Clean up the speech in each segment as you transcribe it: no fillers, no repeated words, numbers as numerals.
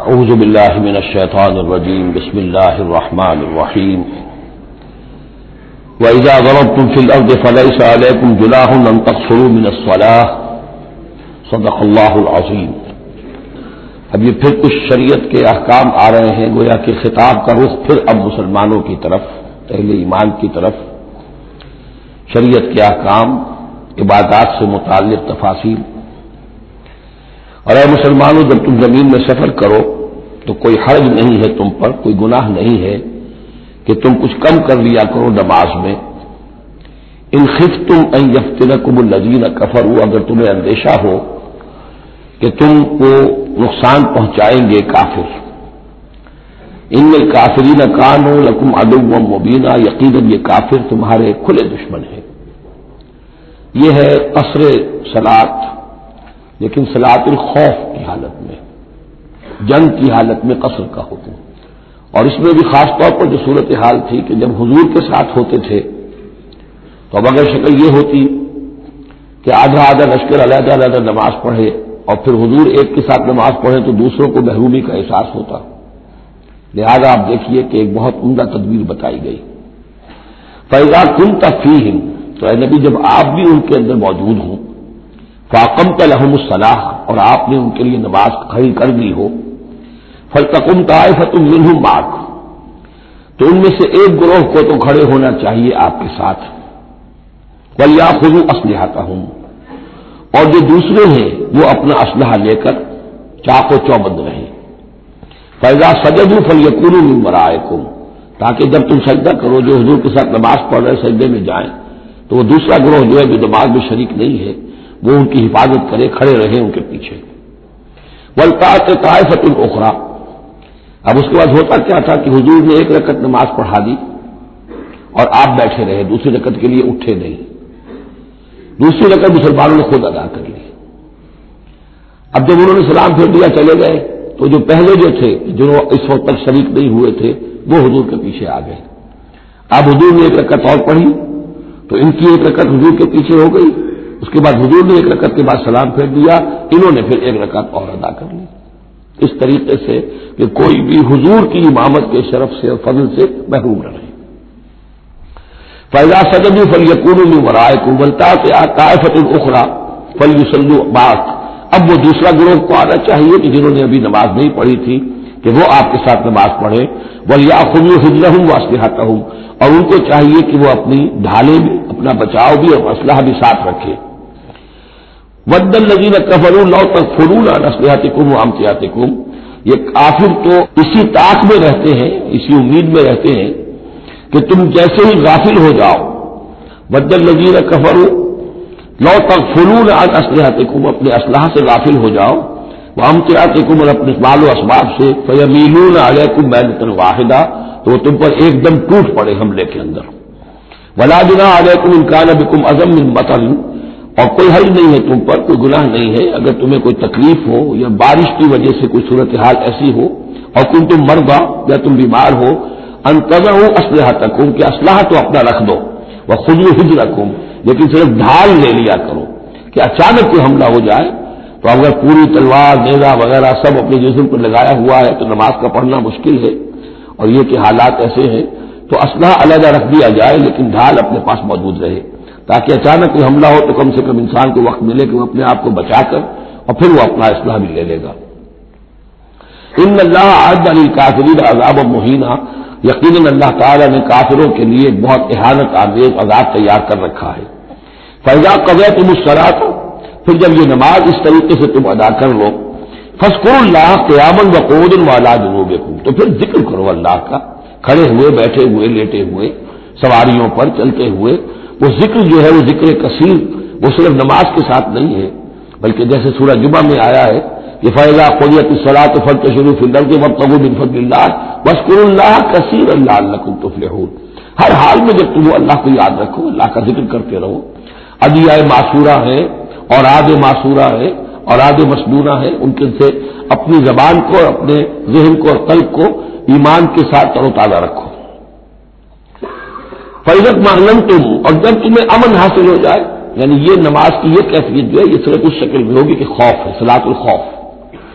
اعوذ باللہ من الشیطان الرجیم بسم اللہ الرحمن الرحیم وَإِذَا ضَرَبْتُمْ فِي الْأَرْضِ فَلَيْسَ عَلَيْكُمْ جُنَاحٌ أَن تَقْصُرُوا مِنَ الصَّلَاةِ صدق اللہ العظیم۔ اب یہ پھر کچھ شریعت کے احکام آ رہے ہیں، گویا کہ خطاب کا رخ پھر اب مسلمانوں کی طرف، اہل ایمان کی طرف۔ شریعت کے احکام، عبادات سے متعلق تفاصیل۔ اور اے مسلمانوں، جب تم زمین میں سفر کرو تو کوئی حرج نہیں ہے تم پر، کوئی گناہ نہیں ہے کہ تم کچھ کم کر لیا کرو نماز میں۔ ان خفتم ان یفتنکم الذین کفروا، اگر تمہیں اندیشہ ہو کہ تم کو نقصان پہنچائیں گے کافر۔ ان الکافرین کانوا لکم عدوا مبینا، یقیناً یہ کافر تمہارے کھلے دشمن ہیں۔ یہ ہے قصر صلاۃ، لیکن صلاۃ الخوف کی حالت میں، جنگ کی حالت میں قصر کا حکم۔ اور اس میں بھی خاص طور پر جو صورتحال تھی کہ جب حضور کے ساتھ ہوتے تھے تو اب اگر شکل یہ ہوتی کہ آدھا آدھا لشکر علیحدہ علیحدہ نماز پڑھے اور پھر حضور ایک کے ساتھ نماز پڑھے تو دوسروں کو محرومی کا احساس ہوتا۔ لہذا آپ دیکھیے کہ ایک بہت عمدہ تدبیر بتائی گئی۔ فَإِذَا كُنْتَ فِيهِمْ، تو اے نبی جب آپ بھی ان کے اندر موجود ہوں، فَأَقَمْتَ لَهُمُ الصَّلَاةَ، اور آپ نے ان کے لیے نماز کھڑی کر دی ہو، فَلْتَقُمْ طَائِفَةٌ مِّنْهُمْ مَعَكَ، تو ان میں سے ایک گروہ کو تو کھڑے ہونا چاہیے آپ کے ساتھ۔ وَلْيَأْخُذُوا أَسْلِحَتَهُمْ، اور جو دوسرے ہیں وہ اپنا اسلحہ لے کر چاق و چوبند رہیں۔ فَإِذَا سَجَدُوا فَلْيَكُونُوا مِن وَرَائِكُمْ، تاکہ جب تم سجدہ کرو، جو حضور کے ساتھ نماز پڑھ رہے سجدے میں جائیں تو وہ دوسرا گروہ جو ہے جو نماز میں شریک نہیں ہے وہ ان کی حفاظت کرے، کھڑے رہیں ان کے پیچھے۔ وَلْتَأْتِ طَائِفَةٌ أُخْرَىٰ، اب اس کے بعد ہوتا کیا تھا کہ حضور نے ایک رکعت نماز پڑھا دی اور آپ بیٹھے رہے، دوسری رکعت کے لیے اٹھے نہیں، دوسری رکعت مسلمانوں نے خود ادا کر لی۔ اب جب انہوں نے سلام پھیر دیا چلے گئے تو جو پہلے جو تھے جو اس وقت تک شریک نہیں ہوئے تھے وہ حضور کے پیچھے آ گئے۔ اب حضور نے ایک رکعت اور پڑھی تو ان کی ایک رکعت حضور کے پیچھے ہو گئی، اس کے بعد حضور نے ایک رکعت کے بعد سلام پھیر دیا، انہوں نے پھر ایک رکعت اور ادا کر لی، اس طریقے سے کہ کوئی بھی حضور کی امامت کے شرف سے اور فضل سے محروم نہ رہے۔ فَإِذَا سَجَدُوا فَلْيَكُونُوا مِن وَرَائِكُمْ وَلْتَأْتِ طَائِفَةٌ أُخْرَىٰ فَلْيُصَلُّوا مَعَكَ، اب وہ دوسرا گروہ کو آنا چاہیے کہ جنہوں نے ابھی نماز نہیں پڑھی تھی کہ وہ آپ کے ساتھ نماز پڑھیں۔ وَلْيَأْخُذُوا حِذْرَهُمْ وَأَسْلِحَتَهُمْ، اور ان کو چاہیے کہ وہ اپنی ڈھالیں بھی، اپنا بچاؤ بھی اور اسلحہ بھی ساتھ رکھے۔ وَدَّ الَّذِينَ كَفَرُوا لَوْ تَكْفُرُونَ عَنْ أَسْلِحَتِكُمْ وَأَمْتِعَتِكُمْ، یہ کافر تو اسی طاق میں رہتے ہیں، اسی امید میں رہتے ہیں کہ تم جیسے ہی غافل ہو جاؤ۔ وَدَّ الَّذِينَ كَفَرُوا لَوْ تَغْفُلُونَ عَنْ أَسْلِحَتِكُمْ، اپنے اسلحہ سے غافل ہو جاؤ، وَأَمْتِعَتِكُمْ، اور اپنے مال و اسباب سے، فَيَمِيلُونَ عَلَيْكُمْ مَيْلَةً وَاحِدَةً، تو وہ تم پر ایک دم ٹوٹ پڑے حملے کے اندر۔ وَلَا جُنَاحَ عَلَيْكُمْ إِن كَانَ بِكُمْ أَذًى مِّن مَطَرٍ، اور کوئی حرج نہیں ہے تم پر، کوئی گناہ نہیں ہے اگر تمہیں کوئی تکلیف ہو یا بارش کی وجہ سے کوئی صورتحال ایسی ہو، اور کنتم مرضى، یا تم بیمار ہو، ان تضعوا اسلحتکم، کہ اسلحہ تو اپنا رکھ دو، وخذوا حذرکم، لیکن صرف ڈھال لے لیا کرو کہ اچانک کوئی حملہ ہو جائے تو اگر پوری تلوار نیزہ وغیرہ سب اپنے جسم پر لگایا ہوا ہے تو نماز کا پڑھنا مشکل ہے، اور یہ کہ حالات ایسے ہیں تو اسلحہ علیحدہ رکھ دیا جائے لیکن ڈھال اپنے پاس موجود رہے، تاکہ اچانک کوئی حملہ ہو تو کم سے کم انسان کو وقت ملے کہ وہ اپنے آپ کو بچا کر اور پھر وہ اپنا اسلحہ بھی لے لے گا۔ ان اللہ اعد للکافرین عذابا مہینا، یقیناً اللہ تعالیٰ نے کافروں کے لیے بہت اہانت آمیز عذاب تیار کر رکھا ہے۔ فَإِذَا قَضَيْتُمُ الصَّلَاةَ، پھر جب یہ نماز اس طریقے سے تم ادا کر لو، فاذکروا اللہ قیاما وقعودا وعلی جنوبکم، تو پھر ذکر کرو اللہ کا، کھڑے ہوئے، بیٹھے ہوئے، لیٹے ہوئے، سواریوں پر چلتے ہوئے۔ وہ ذکر جو ہے وہ ذکر کثیر، وہ صرف نماز کے ساتھ نہیں ہے، بلکہ جیسے سورہ جمعہ میں آیا ہے کہ فَإِذَا قُضِيَتِ الصَّلَاةُ فَانتَشِرُوا فِي الْأَرْضِ وَابْتَغُوا مِن فَضْلِ اللَّهِ وَاذْكُرُوا اللَّهَ كَثِيرًا لَعَلَّكُمْ تُفْلِحُونَ، ہر حال میں جب تم اللہ کو یاد رکھو، اللہ کا ذکر کرتے رہو۔ ادعیہ معصورہ ہے، اوراد معصورہ ہے، اوراد مسنونہ ہے، ان کے سے اپنی زبان کو، اپنے ذہن کو اور قلب کو ایمان کے ساتھ تر و تازہ رکھو۔ فَإِذَا اطْمَأْنَنْتُمْ، اور جب تمہیں امن حاصل ہو جائے، یعنی یہ نماز کی یہ کیفیت جو ہے یہ صرف اس شکل میں ہوگی کہ خوف ہے، صلاۃ الخوف۔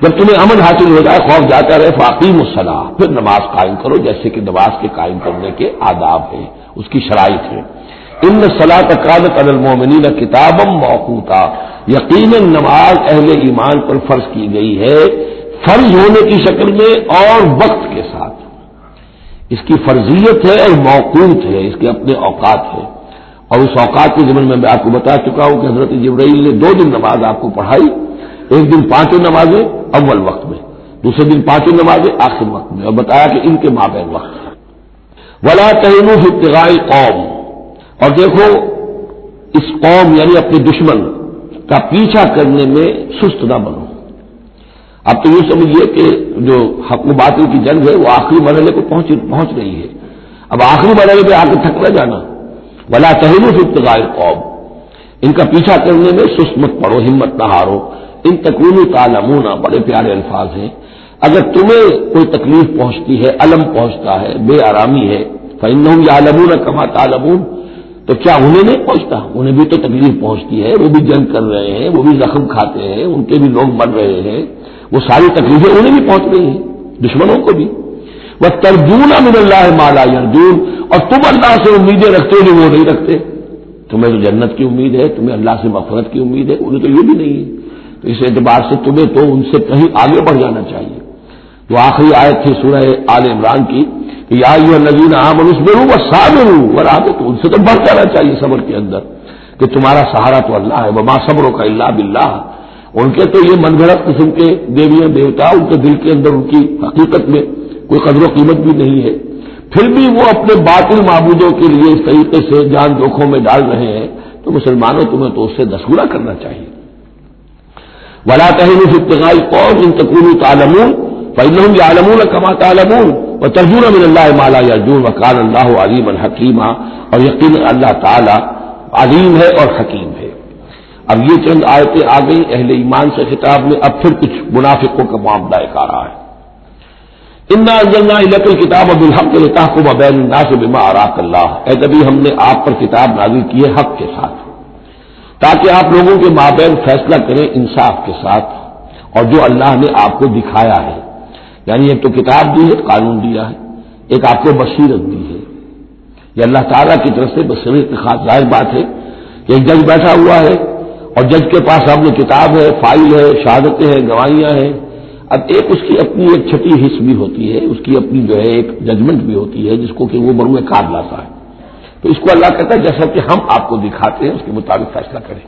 جب تمہیں امن حاصل ہو جائے، خوف جاتا رہے، فاقیموا الصلاۃ، پھر نماز قائم کرو جیسے کہ نماز کے قائم کرنے کے آداب ہیں، اس کی شرائط ہے۔ ان الصلاۃ کانت علی المؤمنین کتابا موقوتا، یقیناً نماز اہل ایمان پر فرض کی گئی ہے، فرض ہونے کی شکل میں اور وقت کے ساتھ۔ اس کی فرضیت ہے اور موقوت ہے، اس کے اپنے اوقات ہے، اور اس اوقات کے ضمن میں آپ کو بتا چکا ہوں کہ حضرت جبرائیل نے 2 دن نماز آپ کو پڑھائی، ایک دن 5 نمازیں اول وقت میں، دوسرے دن 5 نمازیں آخر وقت میں، اور بتایا کہ ان کے مابین وقت ہے۔ ولا تہنوا فی ابتغاء القوم، اور دیکھو اس قوم یعنی اپنے دشمن کا پیچھا کرنے میں سست نہ بنو۔ اب تو یہ سمجھیے کہ جو حق و باطل کی جنگ ہے وہ آخری مرحلے کو پہنچ رہی ہے، اب آخری مرحلے پہ آ کے تھک نہ جانا۔ ولا تہنوا فی ابتغاء القوم، ان کا پیچھا کرنے میں سست مت پڑو، ہمت نہ ہارو۔ ان تکونوا تعلمون، بڑے پیارے الفاظ ہیں، اگر تمہیں کوئی تکلیف پہنچتی ہے، الم پہنچتا ہے، بے آرامی ہے، فإنہم یعلمون کما تعلمون، تو کیا انہیں نہیں پہنچتا؟ انہیں بھی تو تکلیف پہنچتی ہے، وہ بھی جنگ کر رہے ہیں، وہ بھی زخم کھاتے ہیں، ان کے بھی لوگ مر رہے ہیں، وہ ساری تکلیفیں انہیں بھی پہنچ رہی ہیں، دشمنوں کو بھی۔ وَتَرْجُونَ مِنَ اللَّهِ مَا لَا يَرْجُونَ، اور تم اللہ سے امیدیں رکھتے ہو جو وہ نہیں رکھتے، تمہیں تو جنت کی امید ہے، تمہیں اللہ سے مغفرت کی امید ہے، انہیں تو یہ بھی نہیں ہے، تو اس اعتبار سے تمہیں تو ان سے کہیں آگے بڑھ جانا چاہیے۔ جو آخری آیت تھی سورہ آل عمران کی کہ یا ایھا الذین آمنوا اصبروا وصابروا ورابطوا، ان سے تو بڑھ جانا چاہیے صبر کے اندر کہ تمہارا سہارا تو اللہ ہے، وما صبرک الا باللہ۔ ان کے تو یہ من گھڑت قسم کے دیویاں دیوتا، ان کے دل کے اندر ان کی حقیقت میں کوئی قدر و قیمت بھی نہیں ہے، پھر بھی وہ اپنے باطل معبودوں کے لیے اس طریقے سے جان جوکھوں میں ڈال رہے ہیں، تو مسلمانوں تمہیں تو اس سے دستگرا کرنا چاہیے۔ ولا تہنوا فی ابتغاء القوم ان تکونوا تعلمون فإنہم یعلمون کما تعلمون وترجون من اللہ ما لا یرجون وکان اللہ علیما حکیما، اور یقینا اللہ تعالی علیم ہے اور حکیم ہے۔ اب یہ چند آیتیں آ گئی اہل ایمان سے خطاب میں، اب پھر کچھ منافقوں کا معاملہ ایک آ رہا ہے۔ انا انزلنا الیک الکتاب بالحق لتحکم بین الناس بما اراک اللہ، اے نبی ہم نے آپ پر کتاب نازل کی ہے حق کے ساتھ، تاکہ آپ لوگوں کے مابین فیصلہ کریں انصاف کے ساتھ، اور جو اللہ نے آپ کو دکھایا ہے، یعنی ایک تو کتاب دی ہے، قانون دیا ہے، ایک آپ کو بصیرت دی ہے، یہ اللہ تعالیٰ کی طرف سے بصیرت کی خاص ظاہر بات ہے کہ ایک جج بیٹھا ہوا ہے اور جج کے پاس سامنے کتاب ہے، فائل ہے، شہادتیں ہیں، گواہیاں ہیں، اب ایک اس کی اپنی ایک چھٹی حص بھی ہوتی ہے، اس کی اپنی جو ہے ایک ججمنٹ بھی ہوتی ہے جس کو کہ وہ بروئے کار لاتا ہے، تو اس کو اللہ کہتا ہے جیسا کہ ہم آپ کو دکھاتے ہیں اس کے مطابق فیصلہ کریں۔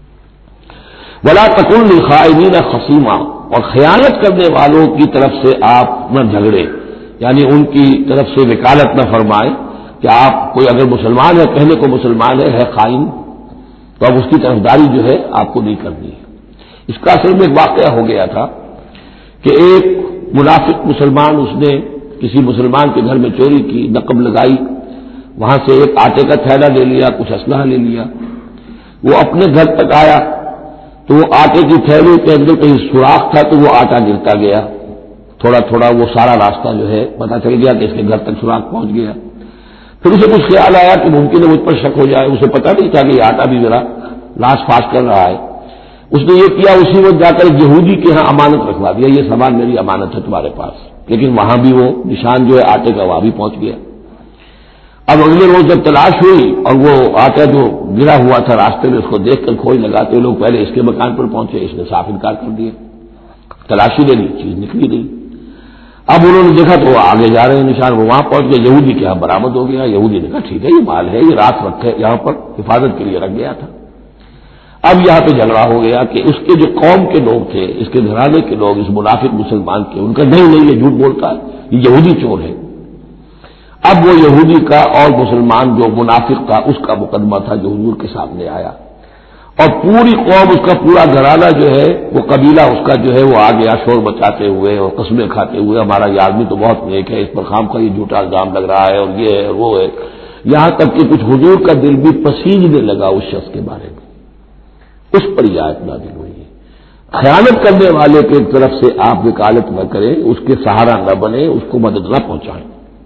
ولا تکن للخائنین خصیما، اور خیانت کرنے والوں کی طرف سے آپ نہ جھگڑے، یعنی ان کی طرف سے وکالت نہ فرمائیں کہ آپ کوئی اگر مسلمان ہے، کہنے کو مسلمان ہے خائن، تو اب اس کی طرفداری جو ہے آپ کو نہیں کرنی ہے۔ اس کا اصل میں ایک واقعہ ہو گیا تھا کہ ایک منافق مسلمان، اس نے کسی مسلمان کے گھر میں چوری کی، نقب لگائی، وہاں سے ایک آٹے کا تھیلا لے لیا، کچھ اسلحہ لے لیا، وہ اپنے گھر تک آیا تو وہ آٹے کی تھیلے کے اندر کہیں سوراخ تھا تو وہ آٹا گرتا گیا، تھوڑا تھوڑا وہ سارا راستہ جو ہے پتہ چل گیا کہ اس کے گھر تک سوراخ پہنچ گیا۔ پھر اسے کچھ خیال آیا کہ ممکن ہے مجھ پر شک ہو جائے، اسے پتہ نہیں تھا کہ یہ آٹا بھی ذرا لاش پاش کر رہا ہے، اس نے یہ کیا اسی وقت جا کر یہودی کے ہاں امانت رکھوا دیا، یہ سامان میری امانت ہے تمہارے پاس، لیکن وہاں بھی وہ نشان جو ہے آٹے کا وہاں بھی پہنچ گیا۔ اب اگلے روز جب تلاش ہوئی اور وہ آٹا جو گرا ہوا تھا راستے میں اس کو دیکھ کر کھوج لگاتے لوگ پہلے اس کے مکان پر پہنچے، اس نے صاف انکار کر دیا، تلاشی لے لی، چیز نکلی نہیں۔ اب انہوں نے دیکھا تو وہ آگے جا رہے ہیں نشان، وہ وہاں پہنچ گئے، یہودی کے یہاں برآمد ہو گیا، یہودی نے کہا ٹھیک ہے یہ مال ہے، یہ رات رکھے یہاں پر حفاظت کے لیے رکھ گیا تھا۔ اب یہاں پہ جھگڑا ہو گیا کہ اس کے جو قوم کے لوگ تھے، اس کے گھرانے کے لوگ، اس منافق مسلمان کے، ان کا نہیں یہ جھوٹ بولتا ہے، یہ یہودی چور ہے۔ اب وہ یہودی کا اور مسلمان جو منافق تھا اس کا مقدمہ تھا جو حضور کے سامنے آیا، اور پوری قوم، اس کا پورا گھرانہ جو ہے، وہ قبیلہ اس کا جو ہے وہ آ گیا شور مچاتے ہوئے اور قسمیں کھاتے ہوئے، ہمارا یہ آدمی تو بہت نیک ہے، اس پر خام کا یہ جھوٹا الزام لگ رہا ہے اور یہ ہے اور وہ ہے، یہاں تک کہ کچھ حضور کا دل بھی پسیجنے لگا اس شخص کے بارے میں۔ اس پر یہ آیت نازل ہوئی ہے، خیانت کرنے والے کی طرف سے آپ وکالت نہ کریں، اس کے سہارا نہ بنے، اس کو مدد نہ پہنچائیں۔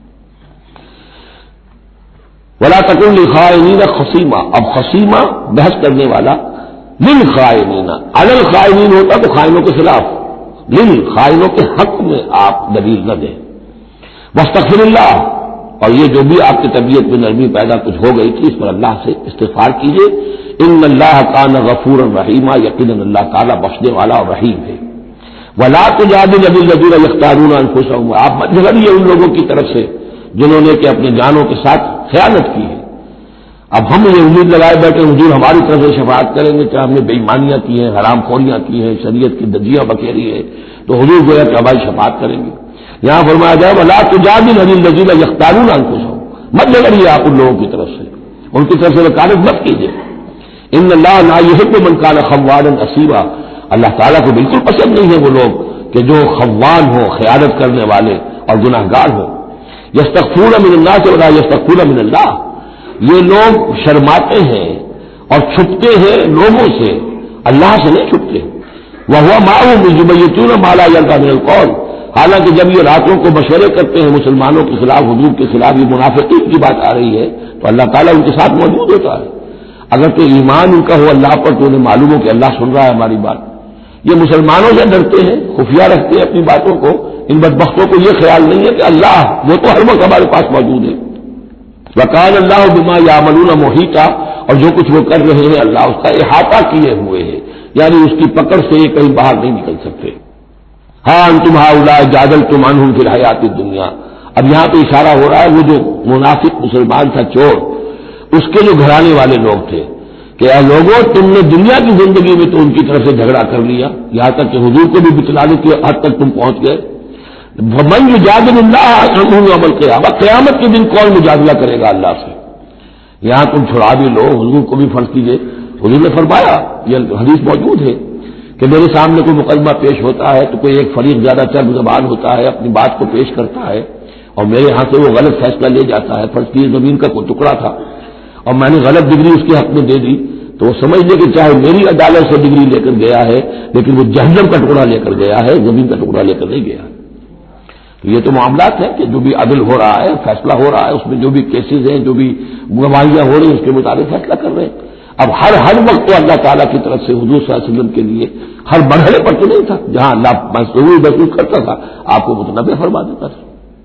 ولا تکن للخائنین خصیما، اب خصیما بحث کرنے والا، للخائنین، علی الخائنین ہوتا تو خائنوں کے خلاف، خائنوں کے حق میں آپ دلیل نہ دیں. واستغفر اللہ، اور یہ جو بھی آپ کی طبیعت میں نرمی پیدا کچھ ہو گئی تھی اس پر اللہ سے استغفار کیجیے. ان اللہ کان غفورا رحیما، یقیناً اللہ تعالیٰ بخشنے والا اور رحیم ہے. ولا تجادل عن الذین یختارون انفسهم، آپ مت جھگڑیے ان لوگوں کی طرف سے جنہوں نے کہ اپنے جانوں کے ساتھ خیانت کی ہے. اب ہم یہ امید لگائے بیٹھے حضور ہماری طرف سے شفاعت کریں گے، کیا ہم نے بے ایمانیاں کی ہیں، حرام خوریاں کی ہیں، شریعت کی دجیاں بکھیری ہے، تو حضور گویا کہ ہماری شفاعت کریں گے. یہاں فرمایا جائے ولا تجادل عن الذین یختارون انفسهم، مت جھگڑیے آپ ان لوگوں کی طرف سے، ان کی طرف سے وکالت مت کیجیے. ان اللہ لا یحب من کان خوانا اثیما، اللہ تعالیٰ کو بالکل پسند نہیں ہے وہ لوگ کہ جو خوان ہو، خیانت کرنے والے اور گناہ گار ہو. یستخفون من الناس ولا یستخفون من اللہ، یہ لوگ شرماتے ہیں اور چھپتے ہیں لوگوں سے، اللہ سے نہیں چھپتے. وهو معهم اذ یبیتون ما لا یرضى من القول، حالانکہ جب یہ راتوں کو مشورے کرتے ہیں مسلمانوں کے خلاف، حضور کے خلاف، یہ منافقین کی بات آ رہی ہے تو اللہ تعالیٰ ان کے ساتھ موجود ہوتا ہے. اگر تو ایمان ان کا ہو اللہ پر تو انہیں معلوم ہو کہ اللہ سن رہا ہے ہماری بات. یہ مسلمانوں سے ڈرتے ہیں، خفیہ رکھتے ہیں اپنی باتوں کو. ان بدبختوں کو یہ خیال نہیں ہے کہ اللہ وہ تو ہر وقت ہمارے پاس موجود ہے. وکان اللہ بما یعملون محیطا، اور جو کچھ وہ کر رہے ہیں اللہ اس کا احاطہ کیے ہوئے ہے، یعنی اس کی پکڑ سے یہ کہیں باہر نہیں نکل سکتے. ہاں انتم ہؤلاء جادلتم عنہم فی الحیات الدنیا، اب یہاں پہ اشارہ ہو رہا ہے وہ جو منافق مسلمان تھا چور، اس کے جو گھرانے والے لوگ تھے کہ اے لوگوں تم نے دنیا کی زندگی میں تو ان کی طرف سے جھگڑا کر لیا، یہاں تک کہ حضور کو بھی بتلانے کی حد تک تم پہنچ گئے. من یجادل اللہ عنہ یوم القیامہ، قیامت کے دن کون مجادلہ کرے گا اللہ سے. یہاں تم چھڑا بھی لو، حضور کو بھی فرض کیجیے. حضور نے فرمایا، یہ حدیث موجود ہے کہ میرے سامنے کوئی مقدمہ پیش ہوتا ہے تو کوئی ایک فریق زیادہ چرب زبان ہوتا ہے، اپنی بات کو پیش کرتا ہے اور میرے ہاں سے وہ غلط فیصلہ لے جاتا ہے. فرض کی زمین کا کوئی ٹکڑا تھا اور میں نے غلط ڈگری اس کے حق میں دے دی، تو وہ سمجھ لے کہ چاہے میری عدالت سے ڈگری لے کر گیا ہے لیکن وہ جہنم کا ٹکڑا لے کر گیا ہے، زمین کا ٹکڑا لے کر نہیں گیا. تو یہ تو معاملات ہیں کہ جو بھی عدل ہو رہا ہے، فیصلہ ہو رہا ہے، اس میں جو بھی کیسز ہیں، جو بھی گواہیاں ہو رہی ہیں اس کے مطابق فیصلہ کر رہے ہیں. اب ہر وقت تو اللہ تعالیٰ کی طرف سے حضور صلی اللہ علیہ وسلم کے لیے ہر مرحلے پر تو نہیں تھا، جہاں اللہ محسوس کرتا تھا آپ کو متنبع فرما دیتا تھا.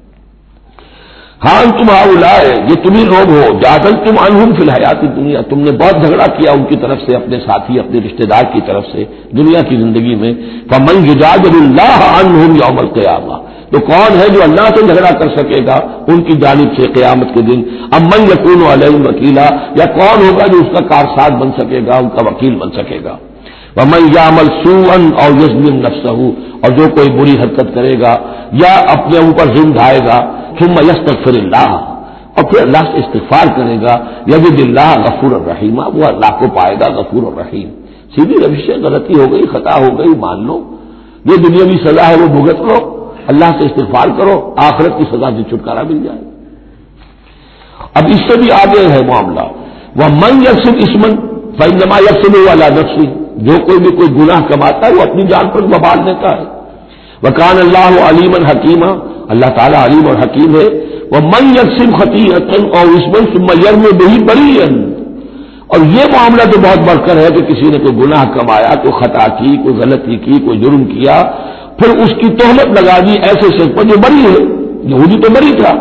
ہاں تم ہؤلاء، یہ تمہیں لوگ ہو جادلتم عنہم فی الحیات الدنیا، تم نے بہت جھگڑا کیا ان کی طرف سے، اپنے ساتھی اپنے رشتہ دار کی طرف سے دنیا کی زندگی میں. فمن یجادل اللہ عنہم یوم القیامہ، تو کون ہے جو اللہ سے جھگڑا کر سکے گا ان کی جانب سے قیامت کے دن. اب من یکون علیہم وکیلا، یا کون ہوگا جو اس کا کارساز بن سکے گا، ان کا وکیل بن سکے گا. ومن یعمل سوءا او یظلم نفسہ، اور جو کوئی بری حرکت کرے گا یا اپنے اوپر ظلم ڈھائے گا، ثم یستغفر اللہ، اور پھر اللہ سے استغفار کرے گا، یجد اللہ غفور الرحیم، وہ اللہ کو پائے گا غفور الرحیم. سیدھی روش سے غلطی ہو گئی، خطا ہو گئی، مان لو، یہ دنیاوی سزا ہے وہ بھگت لو، اللہ سے استغفار کرو، آخرت کی سزا سے چھٹکارا مل جائے. اب اس سے بھی آگے ہے معاملہ، ومن یکسب اثما فانما یکسبہ علی نفسہ، جو کوئی بھی کوئی گناہ کماتا ہے وہ اپنی جان پر وبال دیتا ہے. وکان اللہ علیما حکیما، اللہ تعالیٰ علیم اور حکیم ہے. ومن یکسب خطیئۃ او اثما ثم یرمی بہ بریئا، اور یہ معاملہ تو بہت بڑھ کر ہے کہ کسی نے کوئی گناہ کمایا، کوئی خطا کی، کوئی غلطی کی، کوئی جرم کیا، پھر اس کی تہمت لگا دی ایسے شخص پر جو بری ہے. یہودی تو بری تھا،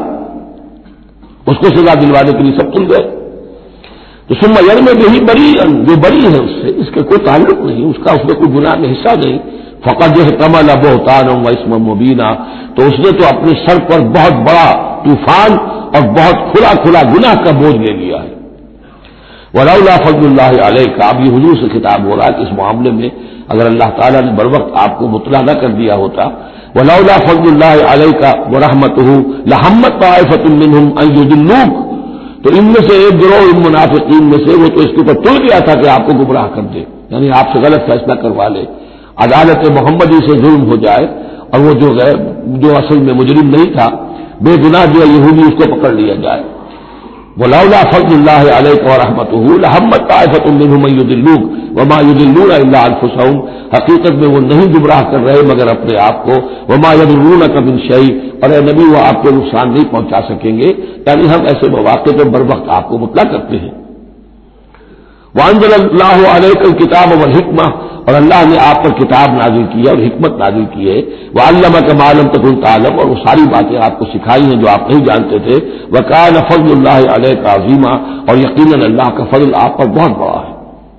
اس کو سزا دلوانے کے لیے سب تل گئے. تو ثم یرمی بہ بریئا، جو بری ہے اس سے اس کا کوئی تعلق نہیں، اس کا اس میں کوئی گناہ میں حصہ نہیں. فقد احتمل بہتانا واثما مبینا، تو اس نے تو اپنے سر پر بہت بڑا طوفان اور بہت کھلا گناہ کا بوجھ لے لیا ہے. ولولا فضل اللہ علیک، اب یہ حضور سے خطاب ہو رہا ہے کہ اس معاملے میں اگر اللہ تعالیٰ نے بروقت آپ کو مطلع نہ کر دیا ہوتا، ولولا فضل اللہ علیک ورحمتہ لہمت طائفۃ منہم ان یضلوک، تو ان میں سے ایک گروہ ان منافقین میں سے وہ تو اس کے اوپر تل گیا تھا کہ آپ کو گمراہ کر دے، یعنی آپ سے غلط فیصلہ کروا لے، عدالت محمدی سے ظلم ہو جائے، اور وہ جو اصل میں مجرم نہیں تھا، بے گناہ جو یہودی، اس کو پکڑ لیا جائے. ولولا فضل اللہ علیک ورحمتہ لہمت طائفۃ منہم ان یضلوک وما یضلون الا انفسہم، حقیقت میں وہ نہیں گمراہ کر رہے مگر اپنے آپ کو. وما یضرونک من شیء، اور اے نبی وہ آپ کو نقصان نہیں پہنچا سکیں گے، یعنی ہم ایسے مواقع پر بروقت آپ کو مطلع کرتے ہیں. وانزل اللہ علیک الکتاب والحکمہ، اور اللہ نے آپ پر کتاب نازل کی ہے اور حکمت نازل کی ہے، وَعَلَّمَكَ مَا لَمْ تَكُنْ تَعْلَمْ، اور وہ ساری باتیں آپ کو سکھائی ہیں جو آپ نہیں جانتے تھے، وَكَانَ فَضْلُ اللَّهِ عَلَيْكَ عَظِيمًا، اور یقیناً اللہ کا فضل آپ پر بہت بڑا ہے۔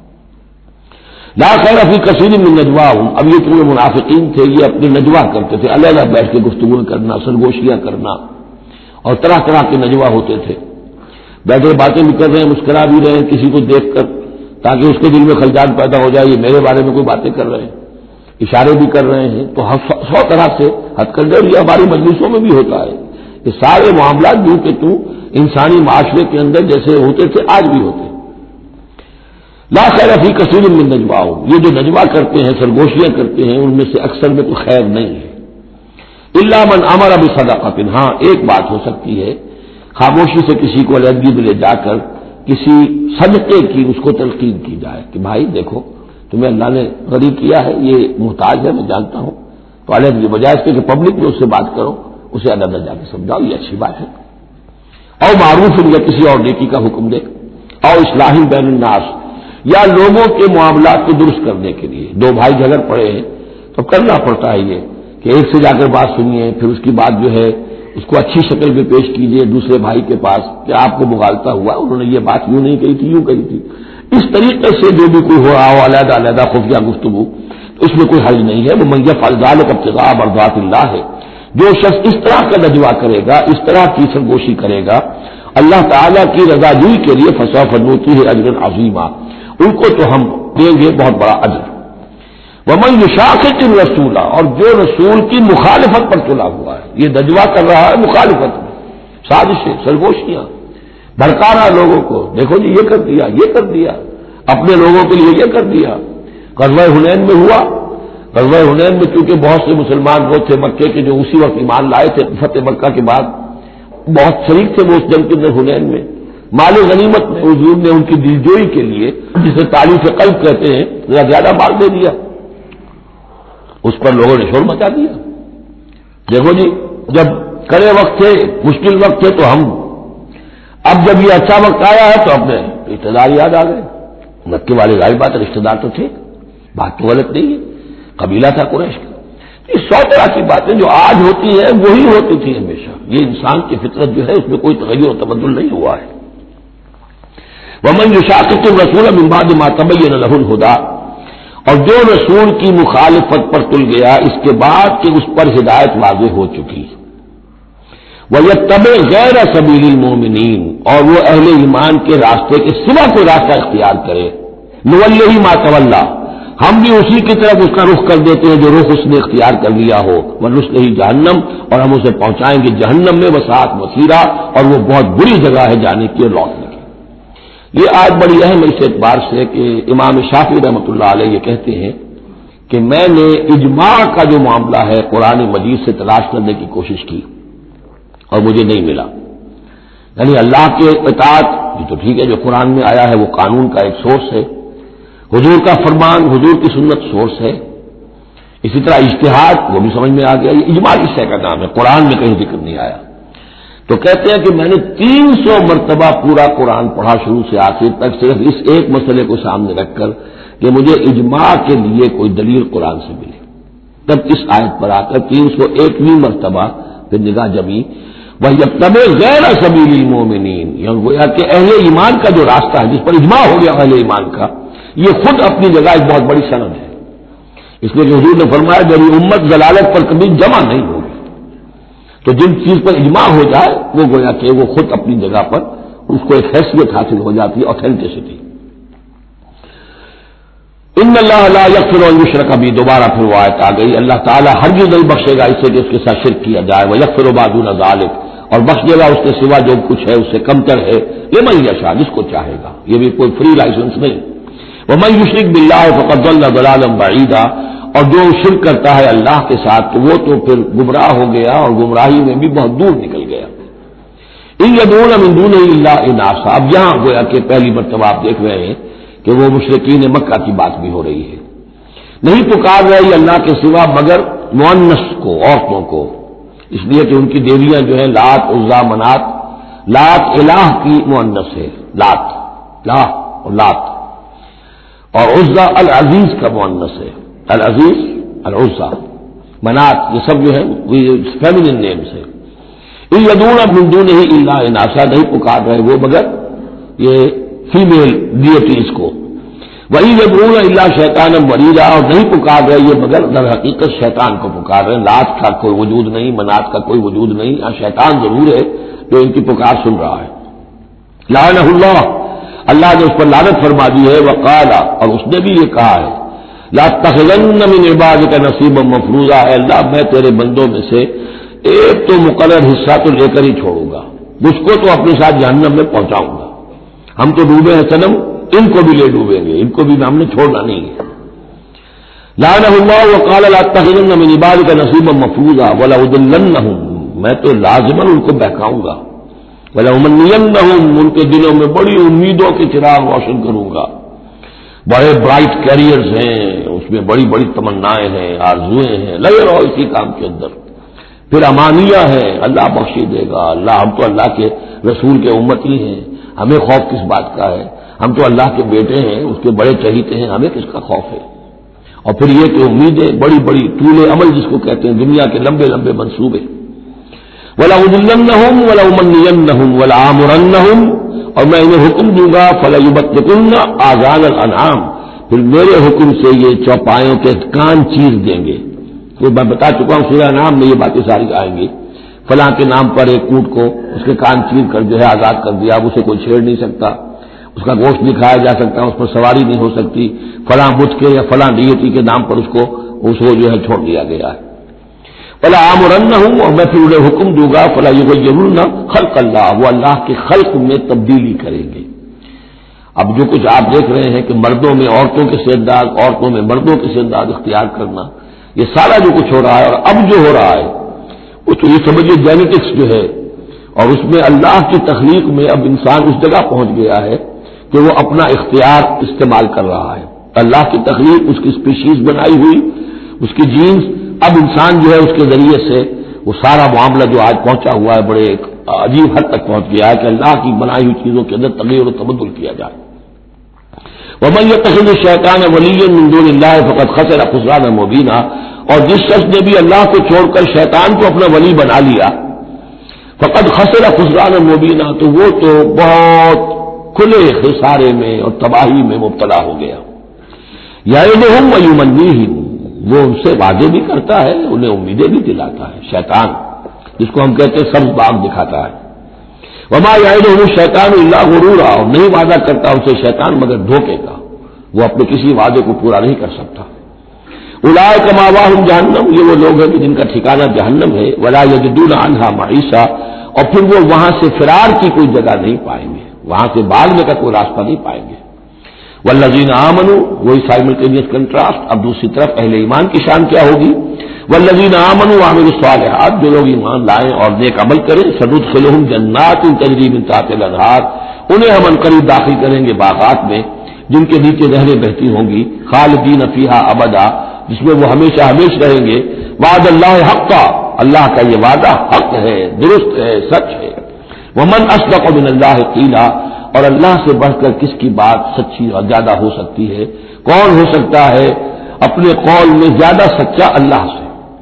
لا خیر فی کثیر من نجواہم، اب یہ جو منافقین تھے یہ اپنے نجوا کرتے تھے، علیحدہ بیٹھ کے گفتگو کرنا، سرگوشیاں کرنا، اور طرح طرح کے نجوا ہوتے تھے، بیٹھے باتیں بھی کر رہے ہیں، مسکرا بھی رہے ہیں کسی کو دیکھ کر تاکہ اس کے دل میں خلجان پیدا ہو جائے، یہ میرے بارے میں کوئی باتیں کر رہے ہیں، اشارے بھی کر رہے ہیں، تو 100 طرح سے حد کر دے، یہ ہماری مجلسوں میں بھی ہوتا ہے، یہ سارے معاملات بھی کہ تو انسانی معاشرے کے اندر جیسے ہوتے تھے آج بھی ہوتے ہیں۔ لا خیر فی کثیر من نجواہم، یہ جو نجوا کرتے ہیں، سرگوشیاں کرتے ہیں، ان میں سے اکثر میں کوئی خیر نہیں ہے، الا من امر بصدقۃ، ہاں ایک بات ہو سکتی ہے، خاموشی سے کسی کو علیحدگی میں لے جا کر کسی صدقے کی اس کو تلقین کی جائے کہ بھائی دیکھو تمہیں اللہ نے غریب کیا ہے، یہ محتاج ہے میں جانتا ہوں، تو علیحدگی بجائے اس کے کہ پبلک میں اس سے بات کرو، اسے علیحدہ جا کے سمجھاؤ، یہ اچھی بات ہے، او معروف یا کسی اور نیکی کا حکم دے، او اصلاح بین الناس، یا لوگوں کے معاملات کو درست کرنے کے لیے، دو بھائی جھگڑ پڑے ہیں تو کرنا پڑتا ہے یہ کہ ایک سے جا کر بات سنیے، پھر اس کی بات جو ہے اس کو اچھی شکل میں پیش کیجیے دوسرے بھائی کے پاس کہ آپ کو مغالطہ ہوا، انہوں نے یہ بات یوں نہیں کہی تھی، یوں کہی تھی، اس طریقے سے جو بھی کوئی ہو رہا ہو علیحدہ علیحدہ خفیہ گفتگو، تو اس میں کوئی حرج نہیں ہے، وہ من یفعل ذلک ابتغاء مرضات اللہ ہے، جو شخص اس طرح کا نجوا کرے گا، اس طرح کی سرگوشی کرے گا اللہ تعالیٰ کی رضا جوئی کے لیے، فسوف نؤتیہ اجرا عظیما، ان کو تو ہم دیں گے بہت بڑا اجر۔ ومن یشاقق الرسول، اور جو رسول کی مخالفت پر تلا ہوا ہے، یہ نجوا کر رہا ہے مخالفت میں، سازشیں، سرگوشیاں، بھڑکا رہا لوگوں کو، دیکھو جی یہ کر دیا، یہ کر دیا، اپنے لوگوں کے لیے یہ کر دیا۔ غزوہ حنین میں ہوا، غزوہ حنین میں چونکہ بہت سے مسلمان وہ تھے مکے کے جو اسی وقت ایمان لائے تھے فتح مکہ کے بعد، بہت شریک تھے وہ اس جنگ کے اندر حنین میں، مال غنیمت میں حضور نے ان کی دلجوئی کے لیے جسے تعلیف قلب کہتے ہیں زیادہ مال دے دیا، اس پر لوگوں نے شور مچا دیا۔ دیکھو جی جب کڑے وقت تھے، مشکل وقت تھے تو ہم، اب جب یہ اچھا وقت آیا ہے تو اپنے رشتے دار یاد آ گئے، مکے والے ظاہر بات ہے رشتے دار تو تھے، بات تو غلط نہیں ہے، قبیلہ تھا قریش کا، یہ 100 طرح کی باتیں جو آج ہوتی ہیں وہی ہوتی تھی ہمیشہ، یہ انسان کی فطرت جو ہے اس میں کوئی تغیر و تبدل نہیں ہوا ہے۔ ومن یشاقق الرسول من بعد ما تبین له الهدى، اور جو رسول کی مخالفت پر تل گیا اس کے بعد کہ اس پر ہدایت واضح ہو چکی، وَيَتَّبِعْ غَيْرَ سَبِيلِ الْمُؤْمِنِينَ، اور وہ اہل ایمان کے راستے کے سوا کوئی راستہ اختیار کرے، نُوَلِّهِ مَا تَوَلَّى، ہم بھی اسی کی طرف اس کا رخ کر دیتے ہیں جو رخ اس نے اختیار کر لیا ہو، وَنُصْلِهِ جہنم، اور ہم اسے پہنچائیں گے جہنم میں، وَسَاءَتْ مَصِيرًا، اور وہ بہت بری جگہ ہے جانے کی اور لوٹنے کی۔ یہ آج بڑی اہم ہے اس اعتبار سے کہ امام شافعی رحمۃ اللہ علیہ یہ کہتے ہیں کہ میں نے اجماع کا جو معاملہ ہے قرآن مجید سے تلاش کرنے کی کوشش کی اور مجھے نہیں ملا، یعنی اللہ کے اطاعت یہ تو ٹھیک ہے جو قرآن میں آیا ہے وہ قانون کا ایک سورس ہے، حضور کا فرمان، حضور کی سنت سورس ہے، اسی طرح اجتہاد وہ بھی سمجھ میں آ گیا، یہ اجماع اس شے کا نام ہے، قرآن میں کہیں ذکر نہیں آیا۔ تو کہتے ہیں کہ میں نے 300 مرتبہ پورا قرآن پڑھا شروع سے آخر تک صرف اس ایک مسئلے کو سامنے رکھ کر کہ مجھے اجماع کے لیے کوئی دلیل قرآن سے ملے، تب اس آیت پر آ کر 301ویں مرتبہ پھر نگاہ جمی، وَيَتَّبِعْ غَيْرَ سَبِيلِ الْمُؤْمِنِينَ، یعنی گویا کہ اہل ایمان کا جو راستہ ہے جس پر اجماع ہو گیا اہل ایمان کا، یہ خود اپنی جگہ ایک بہت بڑی سند ہے، اس لیے کہ حضور نے فرمایا میری امت ضلالت پر کبھی جمع نہیں ہوگی، تو جن چیز پر اجماع ہو جائے وہ گویا کہ وہ خود اپنی جگہ پر اس کو ایک حیثیت حاصل ہو جاتی ہے، اوتھینٹسٹی۔ ان اللہ لا یغفر ان یشرک بہ، دوبارہ پھر وہ آیت آ گئی، اللہ تعالیٰ ہرگز نہیں بخشے گا اس سے کہ اس کے ساتھ شرک کیا جائے، ویغفر ما دون ذلک، اور بخش دے گا اس کے سوا جو کچھ ہے اس سے کمتر ہے، لمن یشاء، جس کو چاہے گا، یہ بھی کوئی فری لائسنس نہیں۔ ومن یشرک باللہ فقد ضل ضلالا بعیدا، اور جو شرک کرتا ہے اللہ کے ساتھ تو وہ تو پھر گمراہ ہو گیا اور گمراہی میں بھی بہت دور نکل گیا۔ ان یدعون من دونہ الا اناثا، اب یہاں گویا کہ پہلی مرتبہ آپ دیکھ رہے ہیں کہ وہ مشرکین مکہ کی بات بھی ہو رہی ہے، نہیں پکار رہی اللہ کے سوا مگر مؤنث کو، عورتوں کو، اس لیے کہ ان کی دیویاں جو ہیں لات، عزا، منات، لات الہ کی مؤنث ہے، لات، لا اور لات، اور عزا العزیز کا مؤنث ہے، العزیز العزا منات، یہ سب جو ہے فیمنن نیمز ہے۔ ان یدعون من دونہ الا اناثا، نہیں پکار رہے وہ مگر یہ فیمیل ڈیٹیز کو، وہی یدعون الا شیطانا مریدا، اور نہیں پکار رہے یہ مگر در حقیقت شیطان کو پکار رہے ہیں۔ لات کا کوئی وجود نہیں، منات کا کوئی وجود نہیں، ہاں شیطان ضرور ہے جو ان کی پکار سن رہا ہے۔ لعنہ اللہ، اللہ نے اس پر لعنت فرما دی ہے، وقال، اور اس نے بھی یہ کہا ہے، لا تخذن من عبادک نصیبا مفروضا، اے اللہ میں تیرے بندوں میں سے ایک تو مقرر حصہ تو لے کر ہی چھوڑوں گا، مجھ کو تو اپنے ساتھ جہنم میں پہنچاؤں گا۔ ہم تو ڈوبے ہیں صنم، ان کو بھی لے ڈوبیں گے، ان کو بھی ہم نے چھوڑنا نہیں ہے۔ لعنہ اللہ وقال لا تخذن من عبادک نصیبا مفروضا ولأضلنہم، میں تو لازماً ان کو بہکاؤں گا، وَلَأُمَنِّيَنَّهُمْ، ان کے دلوں میں بڑی امیدوں کے چراغ روشن کروں گا، بڑے برائٹ کیریئرز ہیں اس میں، بڑی بڑی تمنائیں ہیں، آرزویں ہیں، لگے رہو اسی کام کے اندر۔ پھر امانیہ ہیں، اللہ بخشی دے گا، اللہ ہم تو اللہ کے رسول کے امتی ہیں، ہمیں خوف کس بات کا ہے، ہم تو اللہ کے بیٹے ہیں، اس کے بڑے چہیتے ہیں، ہمیں کس کا خوف ہے۔ اور پھر یہ کہ امیدیں بڑی بڑی طول عمل جس کو کہتے ہیں، دنیا کے لمبے لمبے منصوبے۔ وَلَأُضِلَّنَّهُمْ وَلَأُمَنِّيَنَّهُمْ وَلَآمُرَنَّهُمْ، اور میں انہیں حکم دوں گا، فَلَيُبَتِّكُنَّ آذَانَ الْأَنْعَامِ، پھر میرے حکم سے یہ چوپایوں کے کان چیر دیں گے۔ تو میں بتا چکا ہوں سورہ انعام میں یہ باتیں ساری آئیں گی، فلاں کے نام پر ایک اونٹ کو اس کے کان چیر کر جو ہے آزاد کر دیا، اب اسے کوئی چھیڑ نہیں سکتا، اس کا گوشت نہیں کھایا جا سکتا، اس پر سواری نہیں ہو سکتی، فلاں بت کے یا فلاں ڈیٹی کے نام پر اس کو جو ہے چھوڑ دیا گیا ہے۔ فلا آمرنہم، اور میں پھر انہیں حکم دوں گا، فلا یغیرن خلق اللہ، وہ اللہ کے خلق میں تبدیلی کریں گے۔ اب جو کچھ آپ دیکھ رہے ہیں کہ مردوں میں عورتوں کے سے انداز، عورتوں میں مردوں کے سے انداز اختیار کرنا، یہ سارا جو کچھ ہو رہا ہے اور اب جو ہو رہا ہے وہ تو یہ سمجھیے جینیٹکس جو ہے، اور اس میں اللہ کی تخلیق میں اب انسان اس جگہ پہنچ گیا ہے کہ وہ اپنا اختیار استعمال کر رہا ہے۔ اللہ کی تخلیق، اس کی اسپیشیز بنائی ہوئی، اس کی جینز، اب انسان جو ہے اس کے ذریعے سے وہ سارا معاملہ جو آج پہنچا ہوا ہے بڑے ایک عجیب حد تک پہنچ گیا ہے کہ اللہ کی بنائی ہوئی چیزوں کے اندر تغیر و تبدل کیا جائے۔ وَمَن يَتَّخِذِ الشَّيْطَانَ وَلِيًّا مِن دُونِ اللَّهِ فَقَدْ خَسِرَ خُسْرَانًا مُبِينًا، اور جس شخص نے بھی اللہ کو چھوڑ کر شیطان کو اپنا ولی بنا لیا، فَقَدْ خَسِرَ خُسْرَانًا مُبِينًا، تو وہ تو بہت کھلے خسارے میں اور تباہی میں مبتلا ہو گیا۔ یعدہم ویمنیہم، وہ ان سے وعدے بھی کرتا ہے، انہیں امیدیں بھی دلاتا ہے، شیطان جس کو ہم کہتے ہیں سبز باغ دکھاتا ہے۔ وما یعدہم الشیطان الا غرورا، اور نہیں وعدہ کرتا اسے شیطان مگر دھوکے کا، وہ اپنے کسی وعدے کو پورا نہیں کر سکتا۔ اولئک مأواہم جہنم، یہ وہ لوگ ہیں کہ جن کا ٹھکانہ جہنم ہے، ولا یجدون عنہا محیصا، اور پھر وہ وہاں سے فرار کی کوئی جگہ نہیں پائیں گے، وہاں سے بھاگنے کا کوئی راستہ نہیں پائیں گے۔ والذین آمنوا، وہی سائملٹینیس کنٹراسٹ، اب دوسری طرف اہل ایمان کی شان کیا ہوگی؟ والذین آمنوا وعملوا الصالحات، جو لوگ ایمان لائیں اور نیک عمل کریں، سندخلہم جنات تجری من تحتہا الانہار، انہیں ہم عنقریب داخل کریں گے باغات میں جن کے نیچے نہریں بہتی ہوں گی، خالدین فیہا ابدا، جس میں وہ ہمیشہ ہمیشہ رہیں گے۔ وعد اللہ حقا، اللہ کا یہ وعدہ حق ہے، درست ہے، سچ ہے۔ ومن اصدق من اللہ قیلا، اور اللہ سے بڑھ کر کس کی بات سچی اور زیادہ ہو سکتی ہے؟ کون ہو سکتا ہے اپنے قول میں زیادہ سچا اللہ سے؟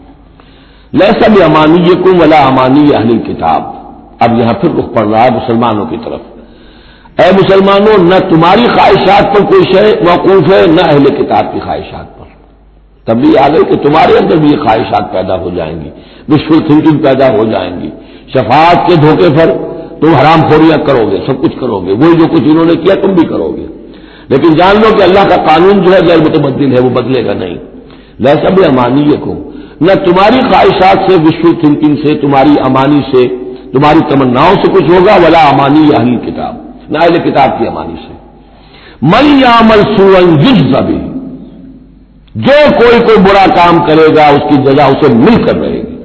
لیس بامانیکم ولا امانی اہل الکتاب، اب یہاں پھر رخ پڑ رہا ہے مسلمانوں کی طرف۔ اے مسلمانوں، نہ تمہاری خواہشات پر کوئی شے موقوف ہے، نہ اہل کتاب کی خواہشات پر۔ تبلیغ آ گئی کہ تمہارے اندر بھی یہ خواہشات پیدا ہو جائیں گی، وشفل تھنکنگ پیدا ہو جائیں گی، شفاعت کے دھوکے پر تم حرام خوریاں کرو گے، سب کچھ کرو گے، وہی جو کچھ انہوں نے کیا تم بھی کرو گے، لیکن جان لو کہ اللہ کا قانون جو ہے غیر متبدل ہے، وہ بدلے گا نہیں۔ لیس بامانیکم، نہ تمہاری خواہشات سے، وشفل تھنکنگ سے، تمہاری امانی سے، تمہاری تمناؤں سے کچھ ہوگا، ولا امانی اہل کتاب، نہ اہل کتاب کی امانی سے۔ من یعمل سوءا یجز بہ، جو کوئی برا کام کرے گا اس کی جزا اسے مل کر رہے گی۔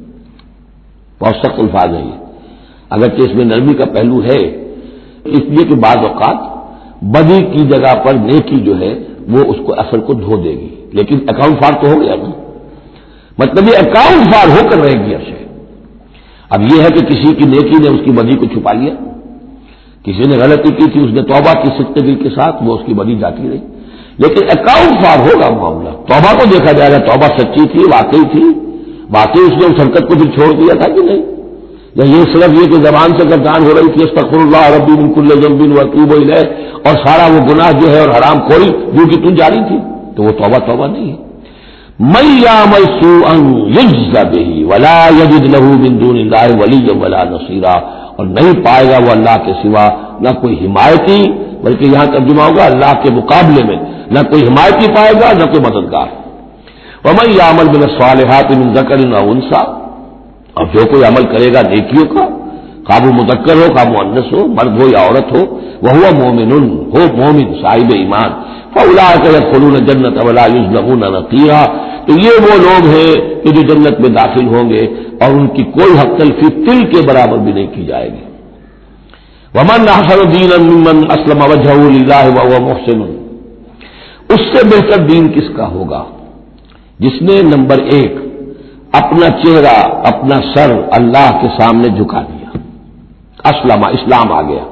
بہت سخت الفاظ ہے یہ، اگرچہ اس میں نرمی کا پہلو ہے، اس لیے کہ بعض اوقات بدی کی جگہ پر نیکی جو ہے وہ اس کو اثر کو دھو دے گی، لیکن اکاؤنٹ فار تو ہو گیا نا، مطلب یہ اکاؤنٹ فار ہو کر رہے گی ارشے۔ اب یہ ہے کہ کسی کی نیکی نے اس کی بدی کو چھپا لیا، کسی نے غلطی کی تھی، اس نے توبہ کی صدق دل کے ساتھ، وہ اس کی بدی جاتی رہی، لیکن اکاؤنٹ فار ہوگا معاملہ. توبہ کو دیکھا جائے گا توبہ سچی تھی، واقعی تھی، واقعی اس نے اس حرکت کو پھر چھوڑ دیا تھا کہ نہیں، یا یہ صرف یہ کہ زبان سے گردان ہو رہی تھی استغفر اللہ ربی من کل ذنب واتوب الیہ، اور سارا وہ گناہ جو ہے اور حرام خوری جو کہ تم جاری تھی، تو وہ توبہ نہیں ہے. من یعمل سوءا یجز بہ ولا یجد له من دون اللہ ولیا ولا نصیرا، اور نہیں پائے گا وہ اللہ کے سوا نہ کوئی حمایتی، بلکہ یہاں ترجمہ ہوگا اللہ کے مقابلے میں نہ کوئی حمایتی پائے گا نہ کوئی مددگار. ومن یعمل من الصالحات من ذکر او انثی، اور جو کوئی عمل کرے گا نیکیوں کا، خواہ وہ مذکر ہو خواہ مؤنث ہو، مرد ہو یا عورت ہو، وہو مومن ہو مومن صاحب ایمان، فاولئک یدخلون الجنۃ ولا یظلمون نقیرا، تو یہ وہ لوگ ہیں کہ جو جنت میں داخل ہوں گے اور ان کی کوئی حق تلفی تل کے برابر بھی نہیں کی جائے گی. ومن احسن دینا ممن اسلم وجهه للہ وهو محسن، اس سے بہتر دین کس کا ہوگا جس نے نمبر 1 اپنا چہرہ اپنا سر اللہ کے سامنے جھکا دیا، اسلام آ گیا.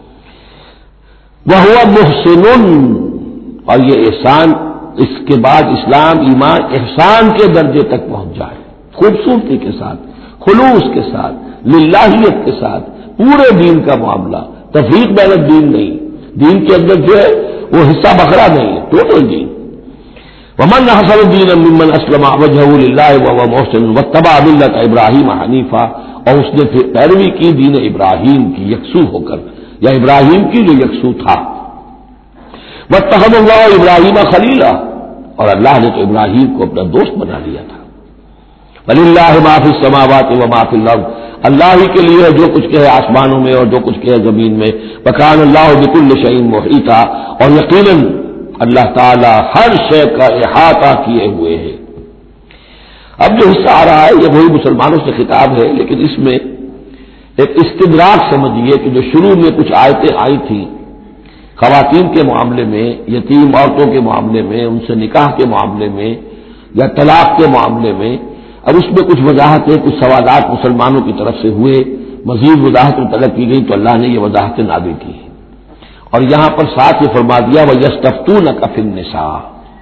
وہو محسن، اور یہ احسان اس کے بعد اسلام ایمان احسان کے درجے تک پہنچ جائے، خوبصورتی کے ساتھ، خلوص کے ساتھ، للہیت کے ساتھ، پورے دین کا معاملہ، تفریق بین الدین نہیں، دین کے اندر جو ہے وہ حصہ بکھرا نہیں ہے، ٹوٹل دین. ومن احسن دینا ممن اسلم وجهه للہ وهو محسن واتبع ملت ابراہیم حنیفا، اور اس نے پھر پیروی کی دین ابراہیم کی یکسو ہو کر، یا ابراہیم کی جو یکسو تھا. واتخذ اللہ ابراہیم خلیلا، اور اللہ نے تو ابراہیم کو اپنا دوست بنا لیا تھا. وللہ ما فی السماوات وما فی الارض، اللہ ہی کے لیے جو کچھ کہ ہے آسمانوں میں اور جو کچھ کہ ہے زمین میں. وکان اللہ بکل شیء محیطا، اور یقیناً اللہ تعالی ہر شے کا احاطہ کیے ہوئے ہے. اب جو حصہ آ رہا ہے یہ وہی مسلمانوں سے خطاب ہے، لیکن اس میں ایک استدراک سمجھیے کہ جو شروع میں کچھ آیتیں آئی تھیں خواتین کے معاملے میں، یتیم عورتوں کے معاملے میں، ان سے نکاح کے معاملے میں یا طلاق کے معاملے میں، اب اس میں کچھ وضاحتیں، کچھ سوالات مسلمانوں کی طرف سے ہوئے، مزید وضاحتیں طلب کی گئی تو اللہ نے یہ وضاحتیں نازل کی. اور یہاں پر ساتھ یہ فرما دیا وَيَسْتَفْتُونَكَ فِي النِّسَاءِ،